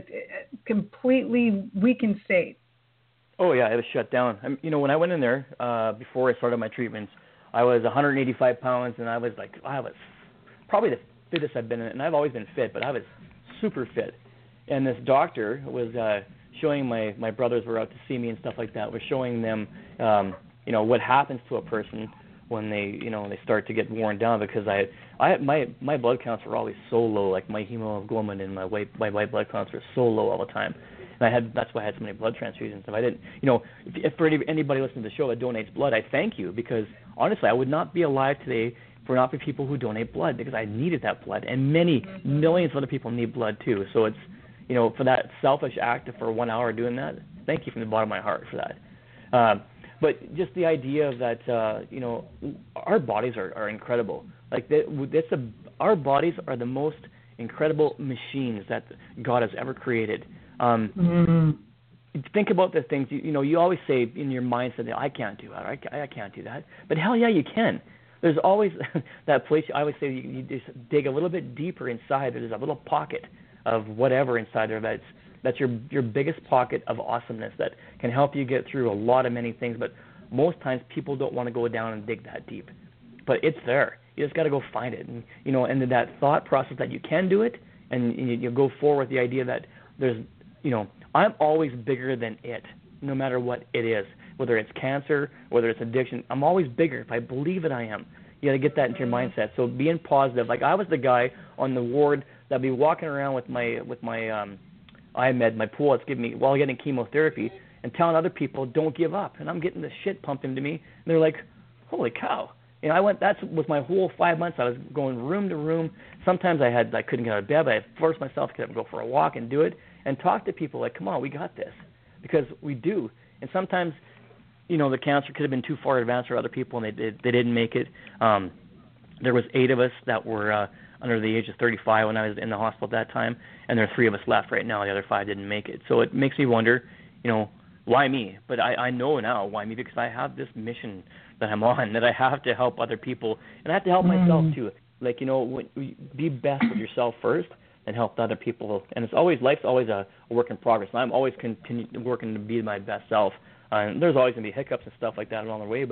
completely weakened state. Oh, yeah, it was shut down. I, you know, when I went in there, uh, before I started my treatments, I was one hundred eighty-five pounds, and I was like, I was probably the fittest I've been, and I've always been fit, but I was super fit. And this doctor was uh, showing my, my brothers were out to see me and stuff like that, was showing them, um, you know, what happens to a person when they, you know, they start to get worn down, because I, I, my, my blood counts were always so low, like my hemoglobin and my white, my white blood counts were so low all the time, and I had, that's why I had so many blood transfusions. If I didn't, you know, if, if for any, anybody listening to the show that donates blood, I thank you, because honestly, I would not be alive today for not be people who donate blood, because I needed that blood, and many mm-hmm. millions of other people need blood too. So it's, you know, for that selfish act for one hour doing that, thank you from the bottom of my heart for that. Um, But just the idea that, uh, you know, our bodies are, are incredible. Like, that's a, our bodies are the most incredible machines that God has ever created. Um, mm-hmm. Think about the things, you, you know, you always say in your mindset, I can't do that, I, I can't do that. But hell yeah, you can. There's always that place, I always say you, you just dig a little bit deeper inside. There's a little pocket of whatever inside there that's That's your your biggest pocket of awesomeness that can help you get through a lot of many things. But most times people don't want to go down and dig that deep. But it's there. You just got to go find it. And, you know, and that thought process that you can do it, and you, you go forward with the idea that there's, you know, I'm always bigger than it, no matter what it is. Whether it's cancer, whether it's addiction, I'm always bigger if I believe that I am. You got to get that into your mindset. So being positive. Like I was the guy on the ward that'd be walking around with my with my um, I med, my pool that's giving me while getting chemotherapy, and telling other people don't give up, and I'm getting the shit pumped into me, and they're like, holy cow. You know, I went. That was my whole five months. I was going room to room. Sometimes I had I couldn't get out of bed, but I forced myself to get up and go for a walk and do it, and talk to people like, come on, we got this, because we do. And sometimes, you know, the cancer could have been too far advanced for other people, and they did, they didn't make it. Um, there was eight of us that were uh, under the age of thirty-five when I was in the hospital at that time, and there are three of us left right now. The other five didn't make it. So it makes me wonder, you know, why me? But I, I know now why me, because I have this mission that I'm on, that I have to help other people, and I have to help mm. myself too. Like, you know, when, be best with yourself first, and help other people. And it's always, life's always a, a work in progress. And I'm always continue working to be my best self. Uh, and there's always going to be hiccups and stuff like that along the way, but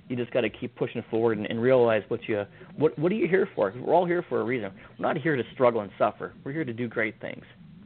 you just got to keep pushing forward and, and realize what you what what are you here for? We're all here for a reason. We're not here to struggle and suffer. We're here to do great things.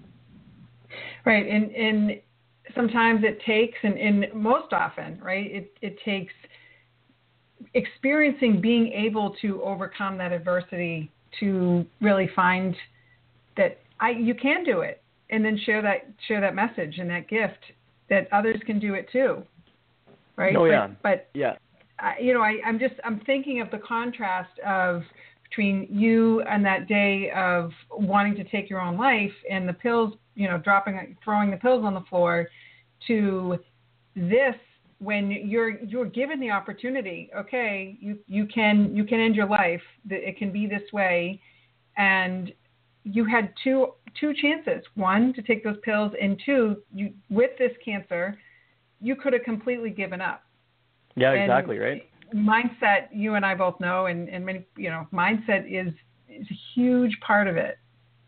Right, and and sometimes it takes, and, and most often, right, it it takes experiencing being able to overcome that adversity to really find that I you can do it, and then share that share that message and that gift that others can do it too, right? Oh yeah, but, but yeah. I, you know, I, I'm just I'm thinking of the contrast of between you and that day of wanting to take your own life and the pills, you know, dropping, throwing the pills on the floor, to this when you're you're given the opportunity. Okay, you you can you can end your life. It can be this way, and you had two two chances. One, to take those pills, and two, you with this cancer, you could have completely given up. Yeah, and exactly, right? Mindset, you and I both know, and, and many, you know, mindset is, is a huge part of it.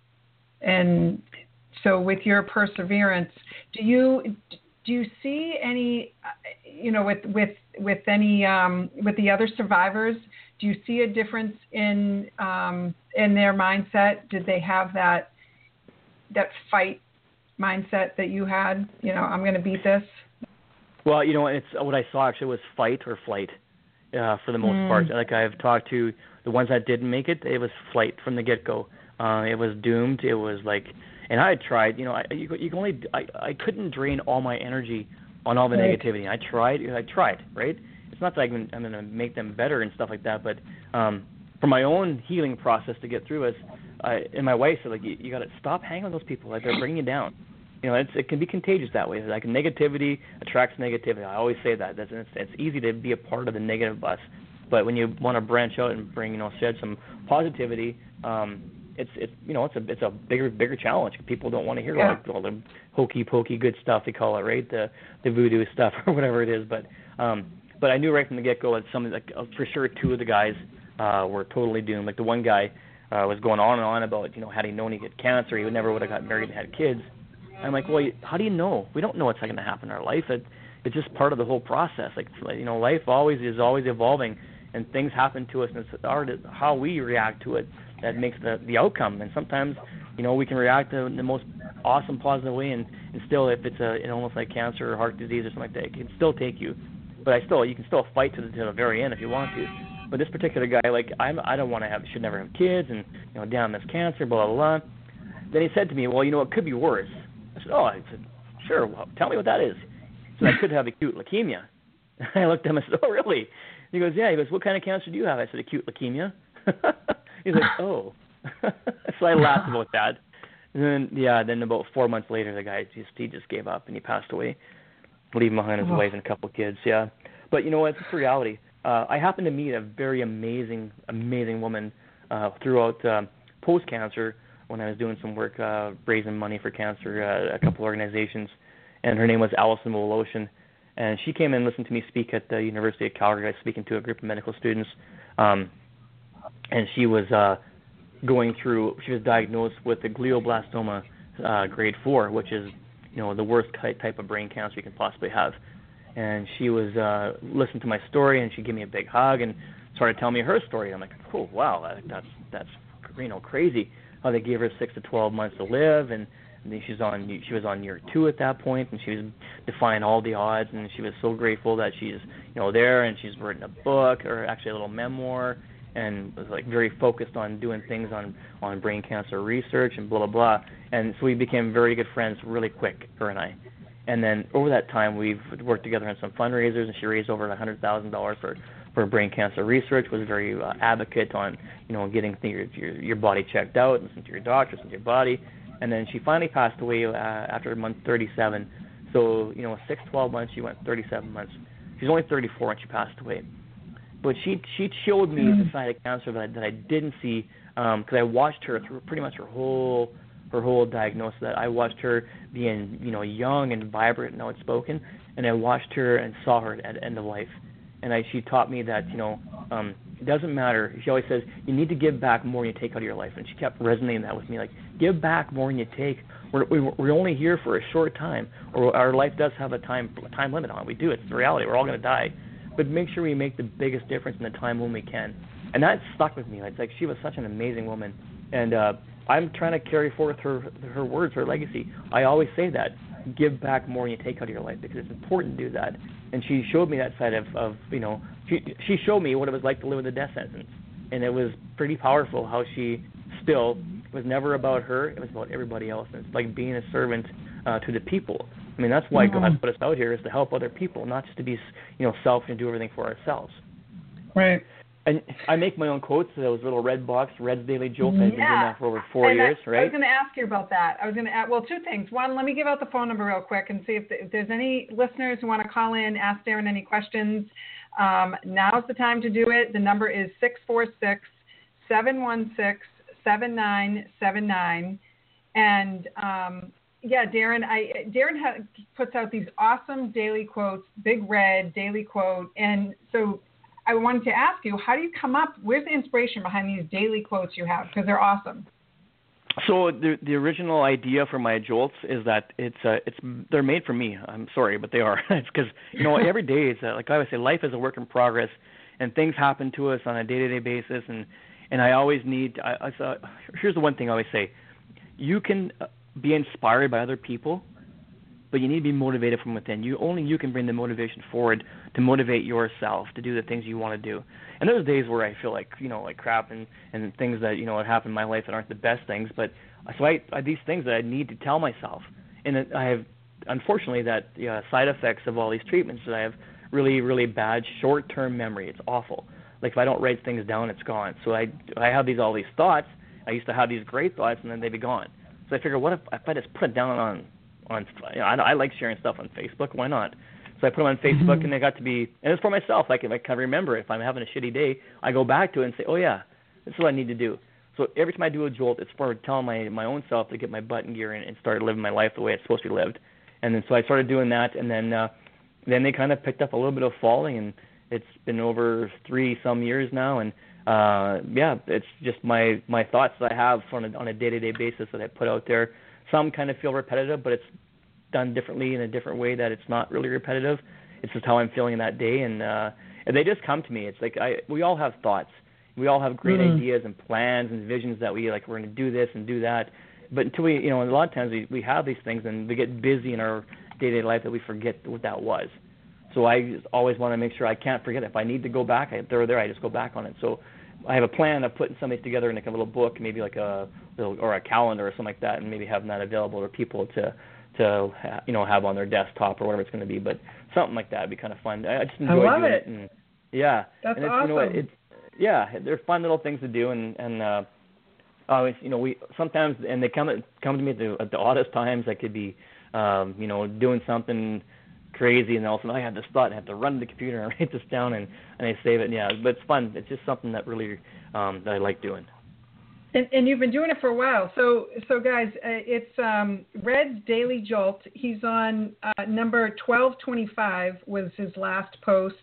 And so with your perseverance, do you do you see any, you know, with with with any um, with the other survivors, do you see a difference in um, in their mindset? Did they have that that fight mindset that you had? You know, I'm going to beat this. Well, you know, it's what I saw actually was fight or flight, uh, for the most mm. part. Like I've talked to the ones that didn't make it, it was flight from the get-go. Uh, it was doomed. It was like, and I had tried. You know, I you, you can only I I couldn't drain all my energy on all the right. negativity. I tried. I tried. Right. It's not that I can, I'm going to make them better and stuff like that, but um, for my own healing process to get through it, I, and my wife said, like, you, you got to stop hanging with those people. Like, they're bringing you down. You know, it's, it can be contagious that way. Like, negativity attracts negativity. I always say that. That's, it's, it's easy to be a part of the negative bus, but when you want to branch out and bring, you know, shed some positivity, um, it's it's you know it's a it's a bigger bigger challenge. People don't want to hear yeah. like all the hokey pokey good stuff they call it, right? The the voodoo stuff or whatever it is. But um, but I knew right from the get go that some like uh, for sure two of the guys uh, were totally doomed. Like the one guy uh, was going on and on about, you know, had he known he'd get cancer, he would never would have got married and had kids. I'm like, well, how do you know? We don't know what's going to happen in our life. It, it's just part of the whole process. Like, you know, life always is always evolving, and things happen to us, and it's our, how we react to it that makes the, the outcome. And sometimes, you know, we can react in the most awesome, positive way, and, and still, if it's a, an almost like cancer or heart disease or something like that, it can still take you. But I still, you can still fight to the, to the very end if you want to. But this particular guy, like, I'm, I don't want to have, should never have kids, and, you know, damn this cancer, blah, blah, blah. Then he said to me, well, you know, it could be worse. I said, oh, I said, sure, well, tell me what that is. So I could have acute leukemia. I looked at him and said, oh, really? He goes, yeah. He goes, what kind of cancer do you have? I said, acute leukemia. He's like, oh. So I laughed about that. And then, yeah, then about four months later, the guy just he just gave up and he passed away, leaving behind his oh. wife and a couple of kids, yeah. But, you know what, it's reality. Uh, I happened to meet a very amazing, amazing woman uh, throughout um, post-cancer when I was doing some work uh, raising money for cancer, uh, a couple organizations, and her name was Allison Woloshin. And she came in and listened to me speak at the University of Calgary. I was speaking to a group of medical students, um, and she was uh, going through, she was diagnosed with a glioblastoma uh, grade four, which is, you know, the worst type of brain cancer you can possibly have. And she was uh, listening to my story, and she gave me a big hug and started telling me her story. I'm like, oh, wow, that's, that's you know, crazy. How they gave her six to twelve months to live, and, and then she's on she was on year two at that point, and she was defying all the odds, and she was so grateful that she's, you know, there, and she's written a book, or actually a little memoir, and was like very focused on doing things on on brain cancer research and blah blah blah. And so we became very good friends really quick, her and I. And then over that time, we've worked together on some fundraisers, and she raised over a hundred thousand dollars for. for brain cancer research, was very uh, advocate on, you know, getting your, your your body checked out, listen to your doctor, listen to your body. And then she finally passed away uh, after month thirty-seven. So, you know, six, twelve months, she went thirty-seven months. She's only thirty-four when she passed away. But she she showed me mm. the side of cancer that I, that I didn't see, because um, I watched her through pretty much her whole her whole diagnosis. That I watched her being, you know, young and vibrant and outspoken, and I watched her and saw her at the end of life. And I, she taught me that, you know, um, it doesn't matter. She always says, you need to give back more than you take out of your life. And she kept resonating that with me, like, give back more than you take. We're, we're only here for a short time, or our life does have a time a time limit on it. We do. It's the reality. We're all going to die. but make sure we make the biggest difference in the time when we can. And that stuck with me. It's like she was such an amazing woman, and uh, I'm trying to carry forth her her words, her legacy. I always say that: give back more than you take out of your life, because it's important to do that. And she showed me that side of, of you know, she she showed me what it was like to live with a death sentence, and it was pretty powerful how she still it was never about her; it was about everybody else. And it's like being a servant uh, to the people. I mean, that's why mm-hmm. God put us out here, is to help other people, not just to be, you know, selfish and do everything for ourselves. Right. And I make my own quotes, those little red box, Red's Daily Jolt. I've been doing Yeah. that for over four And years, I, right? I was going to ask you about that. I was going to ask, well, two things. One, let me give out the phone number real quick and see if, the, if there's any listeners who want to call in, ask Darren any questions. Um, now's the time to do it. The number is six four six, seven one six, seven nine seven nine. And, um, yeah, Darren, I, Darren ha- puts out these awesome daily quotes, Big Red daily quote. And so I wanted to ask you, how do you come up, where's the inspiration behind these daily quotes you have? Because they're awesome. So the the original idea for my jolts is that it's uh, it's they're made for me. I'm sorry, but they are. It's because, you know, every day is uh, like I always say, life is a work in progress, and things happen to us on a day-to-day basis. And, and I always need. I, I uh, here's the one thing I always say: you can be inspired by other people, but you need to be motivated from within. You only you can bring the motivation forward to motivate yourself to do the things you want to do. And there's days where I feel like, you know, like crap and, and things that, you know, have happened in my life that aren't the best things. But so I, I these things that I need to tell myself. And it, I have, unfortunately, that uh, side effects of all these treatments that I have really, really bad short-term memory. It's awful. Like if I don't write things down, it's gone. So I, I have these all these thoughts. I used to have these great thoughts, and then they'd be gone. So I figure, what if, if I just put it down on on you know, I, I like sharing stuff on Facebook. Why not? So I put them on Facebook, mm-hmm. and they got to be, and it's for myself. Like if I can remember, if I'm having a shitty day, I go back to it and say, oh yeah, this is what I need to do. So every time I do a jolt, it's for telling my my own self to get my butt in gear and, and start living my life the way it's supposed to be lived. And then so I started doing that, and then uh, then they kind of picked up a little bit of falling, and it's been over three some years now, and uh, yeah, it's just my my thoughts that I have on a, on a day-to-day basis that I put out there. Some kind of feel repetitive, but it's done differently in a different way that it's not really repetitive. It's just how I'm feeling that day, and uh, and they just come to me. It's like I we all have thoughts. We all have great mm-hmm. ideas and plans and visions that we like. We're going to do this and do that, but until we, you know, a lot of times we we have these things and we get busy in our day-to-day life that we forget what that was. So I just always want to make sure I can't forget it. If I need to go back, if they're there, I just go back on it. So I have a plan of putting something together in like a little book, maybe like a little, or a calendar or something like that, and maybe having that available for people to, to you know, have on their desktop or whatever it's going to be. But something like that would be kind of fun. I just enjoy I love doing it. it. And, yeah. That's and it's, awesome. You know, it's, yeah, they're fun little things to do, and and uh, always, you know, we sometimes and they come come to me at the, at the oddest times. I could be, um, you know, doing something crazy, and all of a sudden I have this thought, and I have to run to the computer and write this down, and, and I save it. And yeah, but it's fun. It's just something that really um, that I like doing. And, and you've been doing it for a while. So, so guys, uh, it's um, Red's Daily Jolt. He's on uh, number twelve twenty-five was his last post.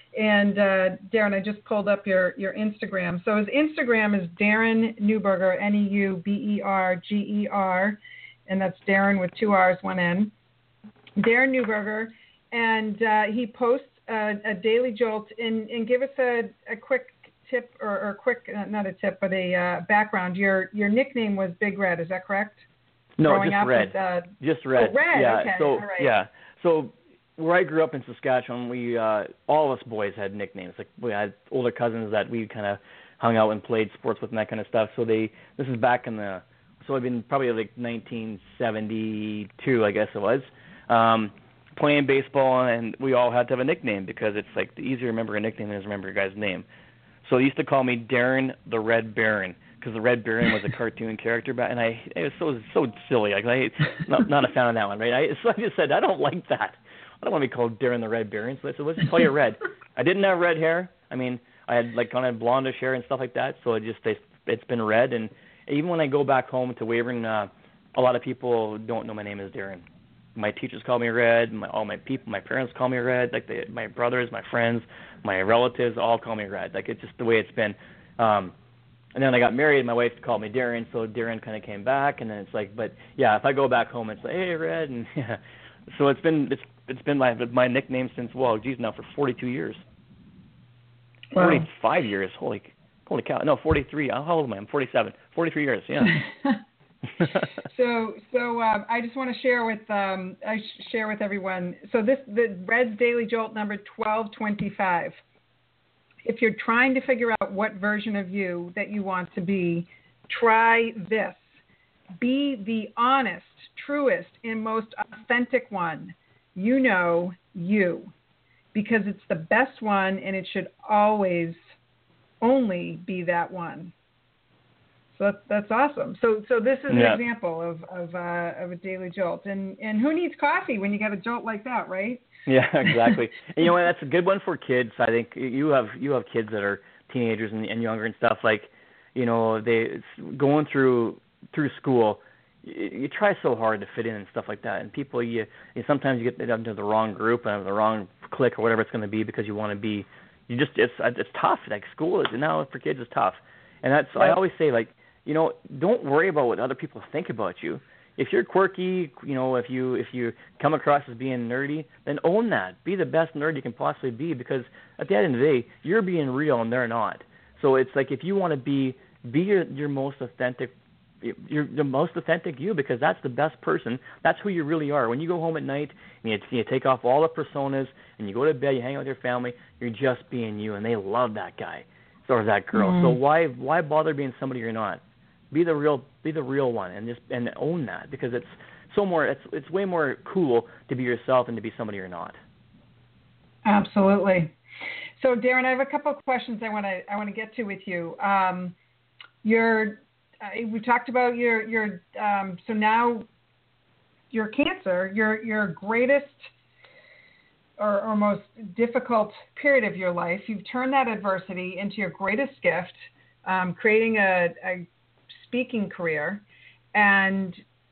And uh, Darren, I just pulled up your, your Instagram. So his Instagram is Darren Neuberger, N E U B E R G E R, and that's Darren with two R's, one N. Darren Neuberger, and uh, he posts a, a daily jolt. And, and give us a, a quick tip, or, or quick, uh, not a tip, but a uh, background. Your your nickname was Big Red, is that correct? No, Growing just Red. With, uh, just Red. Oh, Red. Yeah. Okay. So All right. yeah. So where I grew up in Saskatchewan, we uh, all of us boys had nicknames. Like we had older cousins that we kind of hung out and played sports with and that kind of stuff. So they this is back in the so I've been probably like nineteen seventy-two, I guess it was. Um, playing baseball, and we all had to have a nickname because it's like the easier to remember a nickname than to remember a guy's name. So they used to call me Darren the Red Baron because the Red Baron was a cartoon character, back, and I it was so so silly. Like I not not a fan of that one, right? I, so I just said I don't like that. I don't want to be called Darren the Red Baron, so I said let's just call you Red. I didn't have red hair. I mean, I had like kind of blondish hair and stuff like that, so it just it's, it's been red. And even when I go back home to Weyburn, uh, a lot of people don't know my name is Darren. My teachers call me Red. My, all my people, my parents call me Red. Like they, my brothers, my friends, my relatives all call me Red. Like it's just the way it's been. Um, and then I got married. My wife called me Darren, so Darren kind of came back. And then it's like, but yeah, if I go back home, it's like, hey, Red, and yeah. So it's been it's it's been my my nickname since well, geez, now for forty-two years. Wow. forty-five years. Holy, holy cow! No, forty-three. How old am I? I'm forty-seven. forty-three years. Yeah. so, so um, I just want to share with um, I sh- share with everyone. So this the Red's Daily Jolt number twelve twenty-five. If you're trying to figure out what version of you that you want to be, try this. Be the honest, truest, and most authentic one. You know you. Because it's the best one, and it should always only be that one. So that's, that's awesome. So so this is yeah. an example of of, uh, of a daily jolt. And and who needs coffee when you got a jolt like that, right? Yeah, exactly. And you know what? That's a good one for kids. I think you have you have kids that are teenagers and, and younger and stuff. Like, you know, they going through through school. You, you try so hard to fit in and stuff like that, and people you, you sometimes you get into the wrong group and the wrong clique or whatever it's going to be because you want to be. You just it's it's tough. Like school is now for kids is tough, and that's yeah. I always say like you know don't worry about what other people think about you. If you're quirky, you know, if you if you come across as being nerdy, then own that. Be the best nerd you can possibly be, because at the end of the day, you're being real and they're not. So it's like if you want to be be your your most authentic, you're the most authentic you, because that's the best person. That's who you really are. When you go home at night and you, you take off all the personas and you go to bed, you hang out with your family, you're just being you, and they love that guy or that girl. Mm-hmm. So why why bother being somebody you're not? Be the real, be the real one, and just and own that, because it's so more. It's it's way more cool to be yourself than to be somebody you're not. Absolutely. So, Darren, I have a couple of questions I want to I want to get to with you. Um, your uh, we talked about your your um, so now your cancer, your your greatest or, or most difficult period of your life. You've turned that adversity into your greatest gift, um, creating a, a speaking career. And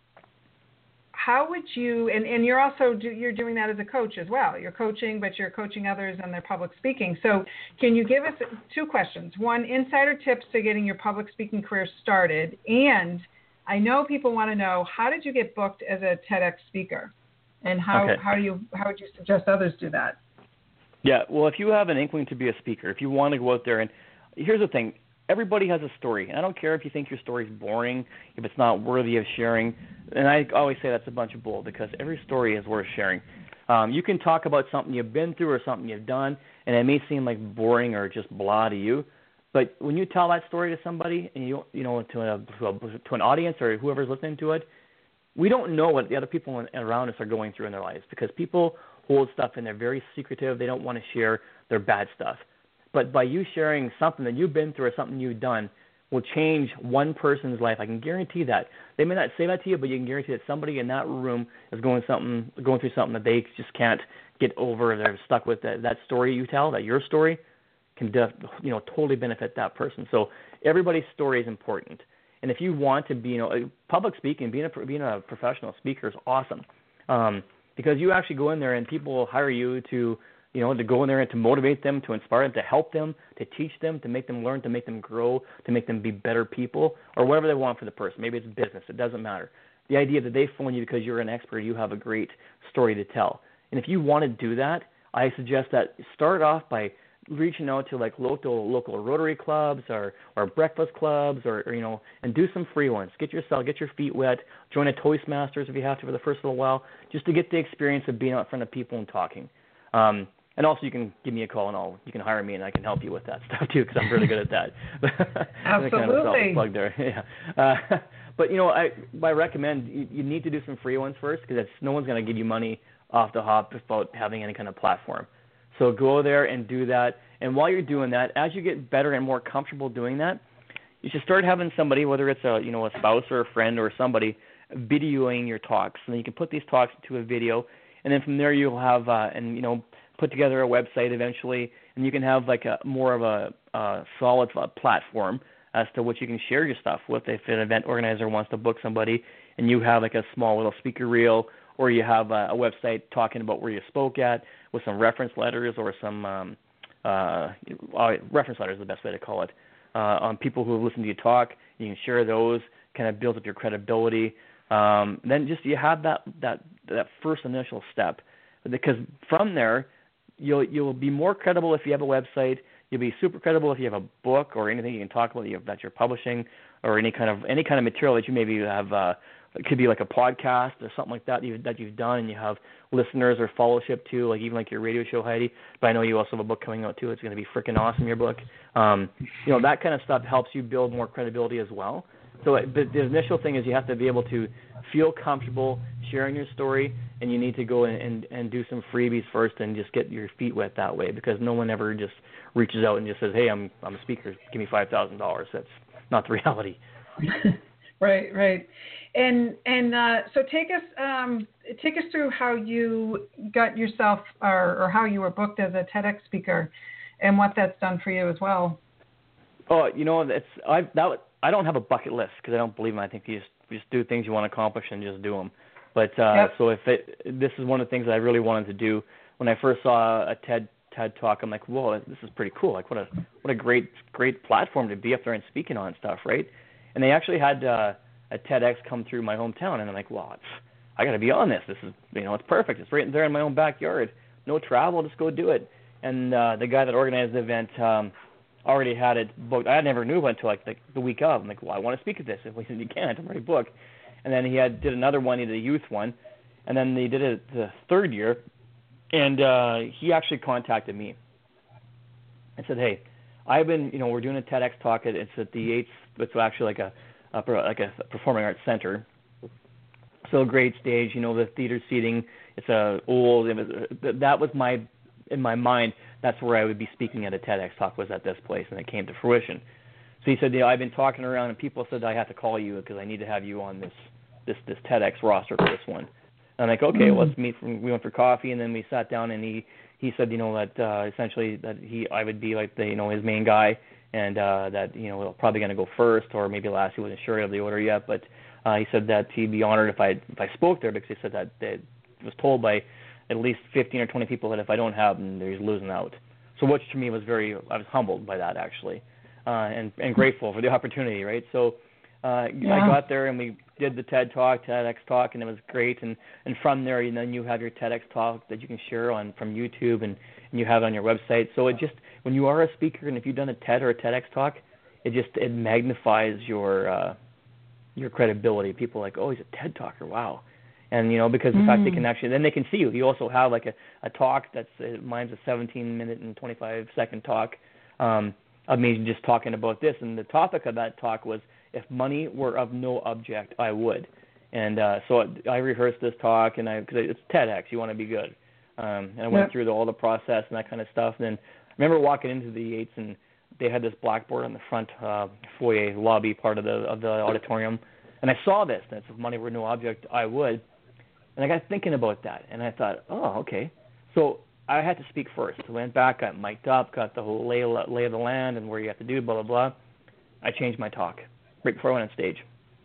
how would you, and, and you're also, do, you're doing that as a coach as well. You're coaching, but you're coaching others on their public speaking. So can you give us two questions? One, insider tips to getting your public speaking career started. And I know people want to know, how did you get booked as a TEDx speaker? And how, okay. how do you, how would you suggest others do that? Yeah, well, if you have an inkling to be a speaker, if you want to go out there, and here's the thing, everybody has a story, and I don't care if you think your story is boring, if it's not worthy of sharing. And I always say that's a bunch of bull, because every story is worth sharing. Um, you can talk about something you've been through or something you've done, and it may seem like boring or just blah to you. But when you tell that story to somebody, and you you know to a, to, a, to an audience or whoever's listening to it, we don't know what the other people around us are going through in their lives, because people hold stuff and they're very secretive. They don't want to share their bad stuff. But by you sharing something that you've been through or something you've done will change one person's life. I can guarantee that. They may not say that to you, but you can guarantee that somebody in that room is going something, going through something that they just can't get over. They're stuck with that, that story you tell, that your story can def, you know, totally benefit that person. So everybody's story is important. And if you want to be, you know, public speaking, being a, being a professional speaker is awesome, um, because you actually go in there and people hire you to, you know, to go in there and to motivate them, to inspire them, to help them, to teach them, to make them learn, to make them grow, to make them be better people, or whatever they want for the person. Maybe it's business. It doesn't matter. The idea that they phone you because you're an expert, you have a great story to tell. And if you want to do that, I suggest that start off by reaching out to like local local Rotary clubs or, or breakfast clubs, or, or you know, and do some free ones. Get yourself, get your feet wet. Join a Toastmasters if you have to for the first little while, just to get the experience of being out in front of people and talking. Um, And also, you can give me a call, and I'll you can hire me, and I can help you with that stuff too, because I'm really good at that. Absolutely. kind of a self-plug there. Yeah. Uh, but you know, I I recommend you, you need to do some free ones first, because no one's going to give you money off the hop without having any kind of platform. So go there and do that. And while you're doing that, as you get better and more comfortable doing that, you should start having somebody, whether it's a you know a spouse or a friend or somebody, videoing your talks. And then you can put these talks into a video, and then from there you'll have uh, and you know. put together a website eventually, and you can have like a more of a, a solid platform as to what you can share your stuff with. If an event organizer wants to book somebody, and you have like a small little speaker reel, or you have a, a website talking about where you spoke at with some reference letters or some um, uh, reference letters is the best way to call it, uh, on people who have listened to you talk. You can share those, kind of builds up your credibility. Um, then just you have that, that, that first initial step, because from there, you'll you'll be more credible if you have a website. You'll be super credible if you have a book or anything you can talk about that you're publishing, or any kind of any kind of material that you maybe have. Uh, it could be like a podcast or something like that you, that you've done, and you have listeners or followership to, like even like your radio show, Heidi. But I know you also have a book coming out too. It's going to be freaking awesome. Your book, um, you know, that kind of stuff helps you build more credibility as well. So the, the initial thing is you have to be able to feel comfortable sharing your story, and you need to go and, and, and do some freebies first and just get your feet wet that way, because no one ever just reaches out and just says, hey, I'm I'm a speaker, give me five thousand dollars. That's not the reality. Right, right. And and uh, so take us um, take us through how you got yourself, or, or how you were booked as a TEDx speaker, and what that's done for you as well. Oh, you know, it's I that I don't have a bucket list, because I don't believe in. I think you just you just do things you want to accomplish and just do them. But uh, yep. so if it, this is one of the things that I really wanted to do. When I first saw a TED TED talk, I'm like, whoa, this is pretty cool. Like, what a what a great great platform to be up there and speaking on stuff, right? And they actually had uh, a TEDx come through my hometown, and I'm like, well, it's, I got to be on this. This is, you know, it's perfect. It's right there in my own backyard. No travel, just go do it. And uh, the guy that organized the event um, already had it booked. I never knew until like the, the week of. I'm like, well, I want to speak at this. If he said you can't, I'm already booked. And then he had did another one. He did a youth one, and then they did it the third year. And uh, he actually contacted me and said, hey, I've been, you know, we're doing a TEDx talk. At, it's at the eighth, it's actually like a, a like a performing arts center. So a great stage, you know, the theater seating. It's a old. It was, that was my, in my mind, that's where I would be speaking at a TEDx talk, was at this place, and it came to fruition. So he said, you know, I've been talking around, and people said I have to call you because I need to have you on this this this TEDx roster for this one. And I'm like, okay, mm-hmm. let's meet. From, we went for coffee, and then we sat down, and he, he said, you know, that uh, essentially that he I would be like the, you know, his main guy, and uh, that, you know, we're probably going to go first, or maybe last. He wasn't sure of the order yet, but uh, he said that he'd be honored if I if I spoke there, because he said that they was told by at least fifteen or twenty people that if I don't have them, he's losing out. So which to me was very, I was humbled by that, actually, uh, and and grateful for the opportunity, right? So uh, yeah. I got there, and we did the TED Talk, TEDx Talk, and it was great. And, and from there, you know, you have your TEDx Talk that you can share on from YouTube, and, and you have it on your website. So it just, when you are a speaker, and if you've done a TED or a TEDx Talk, it just, it magnifies your uh, your credibility. People are like, oh, he's a TED Talker, wow. And, you know, because the mm. fact they can actually, then they can see you. You also have like a, a talk that's, uh, mine's a seventeen minute and twenty-five second talk um, of me just talking about this. And the topic of that talk was, if money were of no object, I would. And uh, so I rehearsed this talk, and I, because it's TEDx, you want to be good. Um, and I went yep. through the, all the process and that kind of stuff. And then I remember walking into the Yates, and they had this blackboard on the front uh, foyer lobby part of the of the auditorium. And I saw this, and it said, money were no object, I would. And I got thinking about that, and I thought, oh, okay. So I had to speak first. I went back, got mic'd up, got the whole lay, lay of the land and where you have to do, blah, blah, blah. I changed my talk right before I went on stage.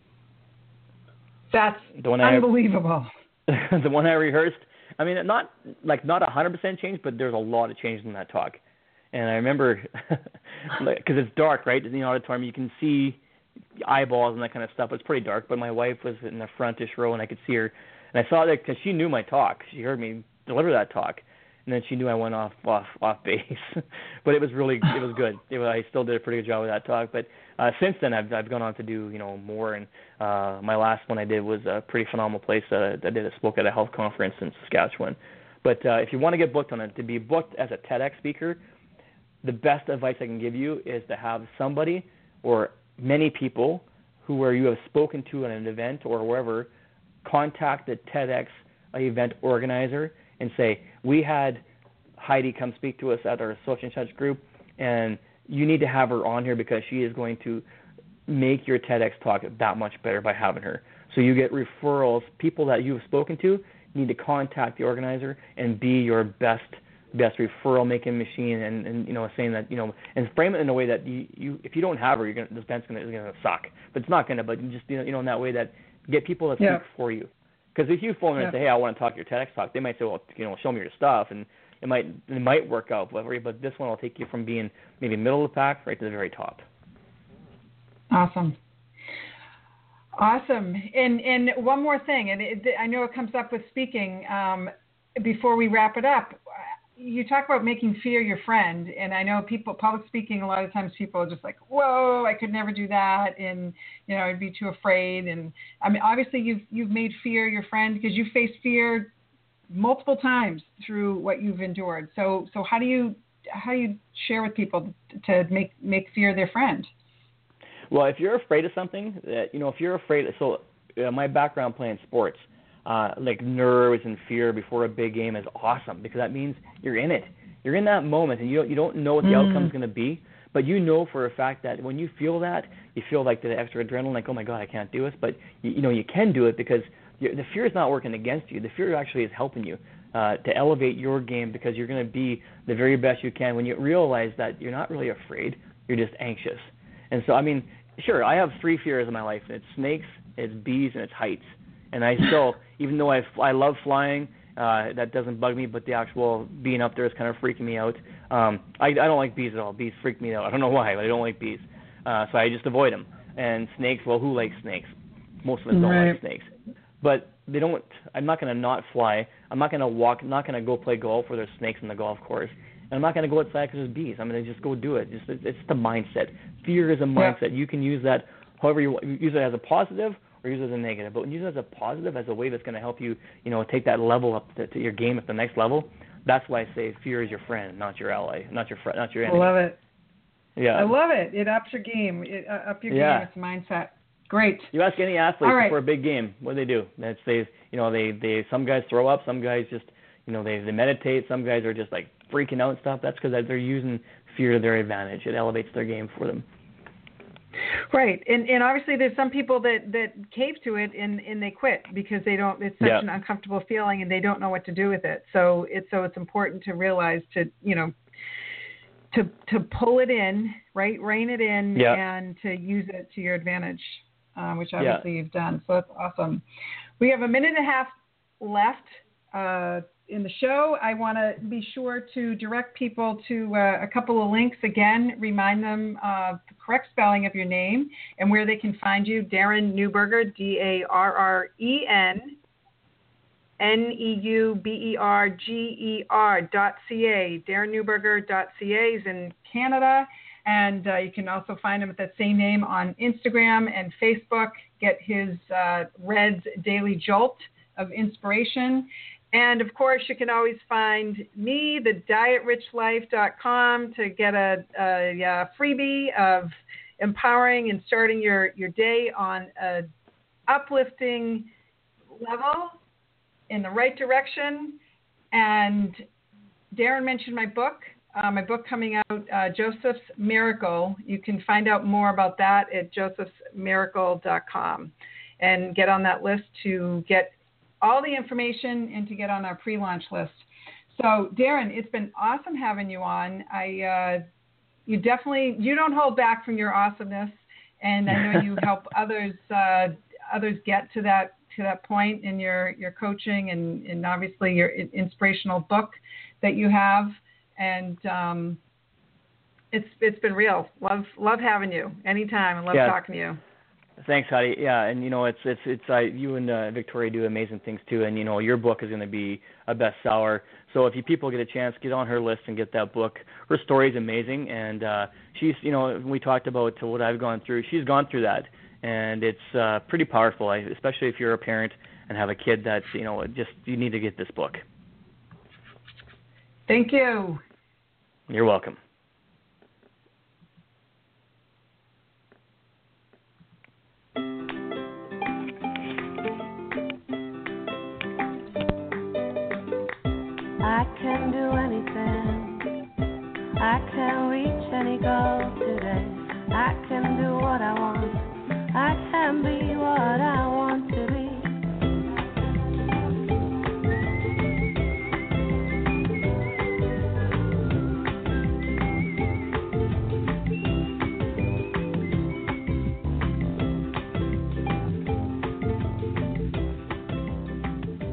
That's the one unbelievable. I, the one I rehearsed, I mean, not like not one hundred percent change, but there's a lot of change in that talk. And I remember, because it's dark, right, in the auditorium, you can see eyeballs and that kind of stuff. It's pretty dark, but my wife was in the frontish row, and I could see her. And I saw that because she knew my talk. She heard me deliver that talk. And then she knew I went off off off base, but it was really it was good. It was, I still did a pretty good job with that talk. But uh, since then, I've I've gone on to do you know more. And uh, my last one I did was a pretty phenomenal place. Uh, I did a spoke at a health conference in Saskatchewan. But uh, if you want to get booked on it, to be booked as a TEDx speaker, the best advice I can give you is to have somebody or many people who where you have spoken to at an event or wherever contact the TEDx event organizer and say, we had Heidi come speak to us at our such and such group, and you need to have her on here because she is going to make your TEDx talk that much better by having her. So you get referrals. People that you've spoken to need to contact the organizer and be your best best referral making machine, and, and you know saying that you know and frame it in a way that you, you if you don't have her, you're gonna this event's gonna is gonna suck. But it's not gonna. But just you know you know in that way that get people to speak yeah. for you. Because if you phone them yeah. and say, hey, I want to talk your TEDx talk, they might say, well, you know, show me your stuff, and it might it might work out. But this one will take you from being maybe middle of the pack right to the very top. Awesome. Awesome. And and one more thing, and it, I know it comes up with speaking. Um, before we wrap it up, you talk about making fear your friend, and I know people, public speaking, a lot of times people are just like, whoa, I could never do that, and, you know, I'd be too afraid. And, I mean, obviously you've you've made fear your friend because you faced fear multiple times through what you've endured. So so how do you how do you share with people to make make fear their friend? Well, if you're afraid of something, that you know, if you're afraid, so uh, my background playing sports, uh, like nerves and fear before a big game is awesome because that means you're in it. You're in that moment, and you don't you don't know what the mm. outcome's going to be, but you know for a fact that when you feel that, you feel like the extra adrenaline, like, oh my God, I can't do this, but you, you know you can do it because you, the fear is not working against you. The fear actually is helping you uh, to elevate your game because you're going to be the very best you can when you realize that you're not really afraid, you're just anxious. And so, I mean, sure, I have three fears in my life. It's snakes, it's bees, and it's heights. And I still, even though I, I love flying, uh, that doesn't bug me, but the actual being up there is kind of freaking me out. Um, I, I don't like bees at all. Bees freak me out. I don't know why, but I don't like bees. Uh, so I just avoid them. And snakes, well, who likes snakes? Most of us don't right. like snakes. But they don't, I'm not going to not fly. I'm not going to walk, I'm not going to go play golf where there's snakes in the golf course. And I'm not going to go outside because there's bees. I'm going to just go do it. Just It's the mindset. Fear is a mindset. Yeah. You can use that however you want. Use it as a positive or use it as a negative. But when you use it as a positive, as a way that's going to help you, you know, take that level up to, to your game at the next level, that's why I say fear is your friend, not your ally, not your friend, not your enemy. I love it. Yeah. I love it. It ups your game. It uh, up your yeah. game. It's a mindset. Great. You ask any athlete right. before a big game, what do they do? That's they, you know, they, they some guys throw up, some guys just, you know, they, they meditate, some guys are just like freaking out and stuff. That's because they're using fear to their advantage. It elevates their game for them. Right, and and obviously there's some people that, that cave to it and, and they quit because they don't. It's such yeah. an uncomfortable feeling and they don't know what to do with it. So it's so it's important to realize to you know to to pull it in, right, rein it in, yeah. and to use it to your advantage, uh, which obviously yeah. you've done. So that's awesome. We have a minute and a half left uh, in the show. I want to be sure to direct people to uh, a couple of links again, remind them of the correct spelling of your name and where they can find you. Darren Neuberger, D A R R E N N E U B E R G E R dot C A. Darren Neuberger dot C A is in Canada. And uh, you can also find him at that same name on Instagram and Facebook. Get his uh, Red's Daily Jolt of inspiration. And, of course, you can always find me, the diet rich life dot com, to get a, a, a freebie of empowering and starting your, your day on an uplifting level in the right direction. And Darren mentioned my book, uh, my book coming out, uh, Joseph's Miracle. You can find out more about that at josephs miracle dot com and get on that list to get all the information and to get on our pre-launch list. So, Darren, it's been awesome having you on. I, uh, you definitely, you don't hold back from your awesomeness, and I know you help others, uh, others get to that to that point in your, your coaching and, and obviously your inspirational book that you have. And um, it's it's been real. Love love having you anytime. I love yeah. talking to you. Thanks, Heidi. Yeah, and you know, it's it's it's uh, you and uh, Victoria do amazing things too, and you know, your book is going to be a bestseller. So if you people get a chance, get on her list and get that book. Her story is amazing, and uh, she's, you know, we talked about what I've gone through. She's gone through that, and it's uh, pretty powerful, I, especially if you're a parent and have a kid that's, you know, just you need to get this book. Thank you. You're welcome. I can do anything. I can reach any goal today. I can do what I want. I can be what I want to be.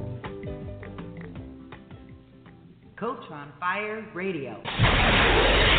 Coach on Fire Radio.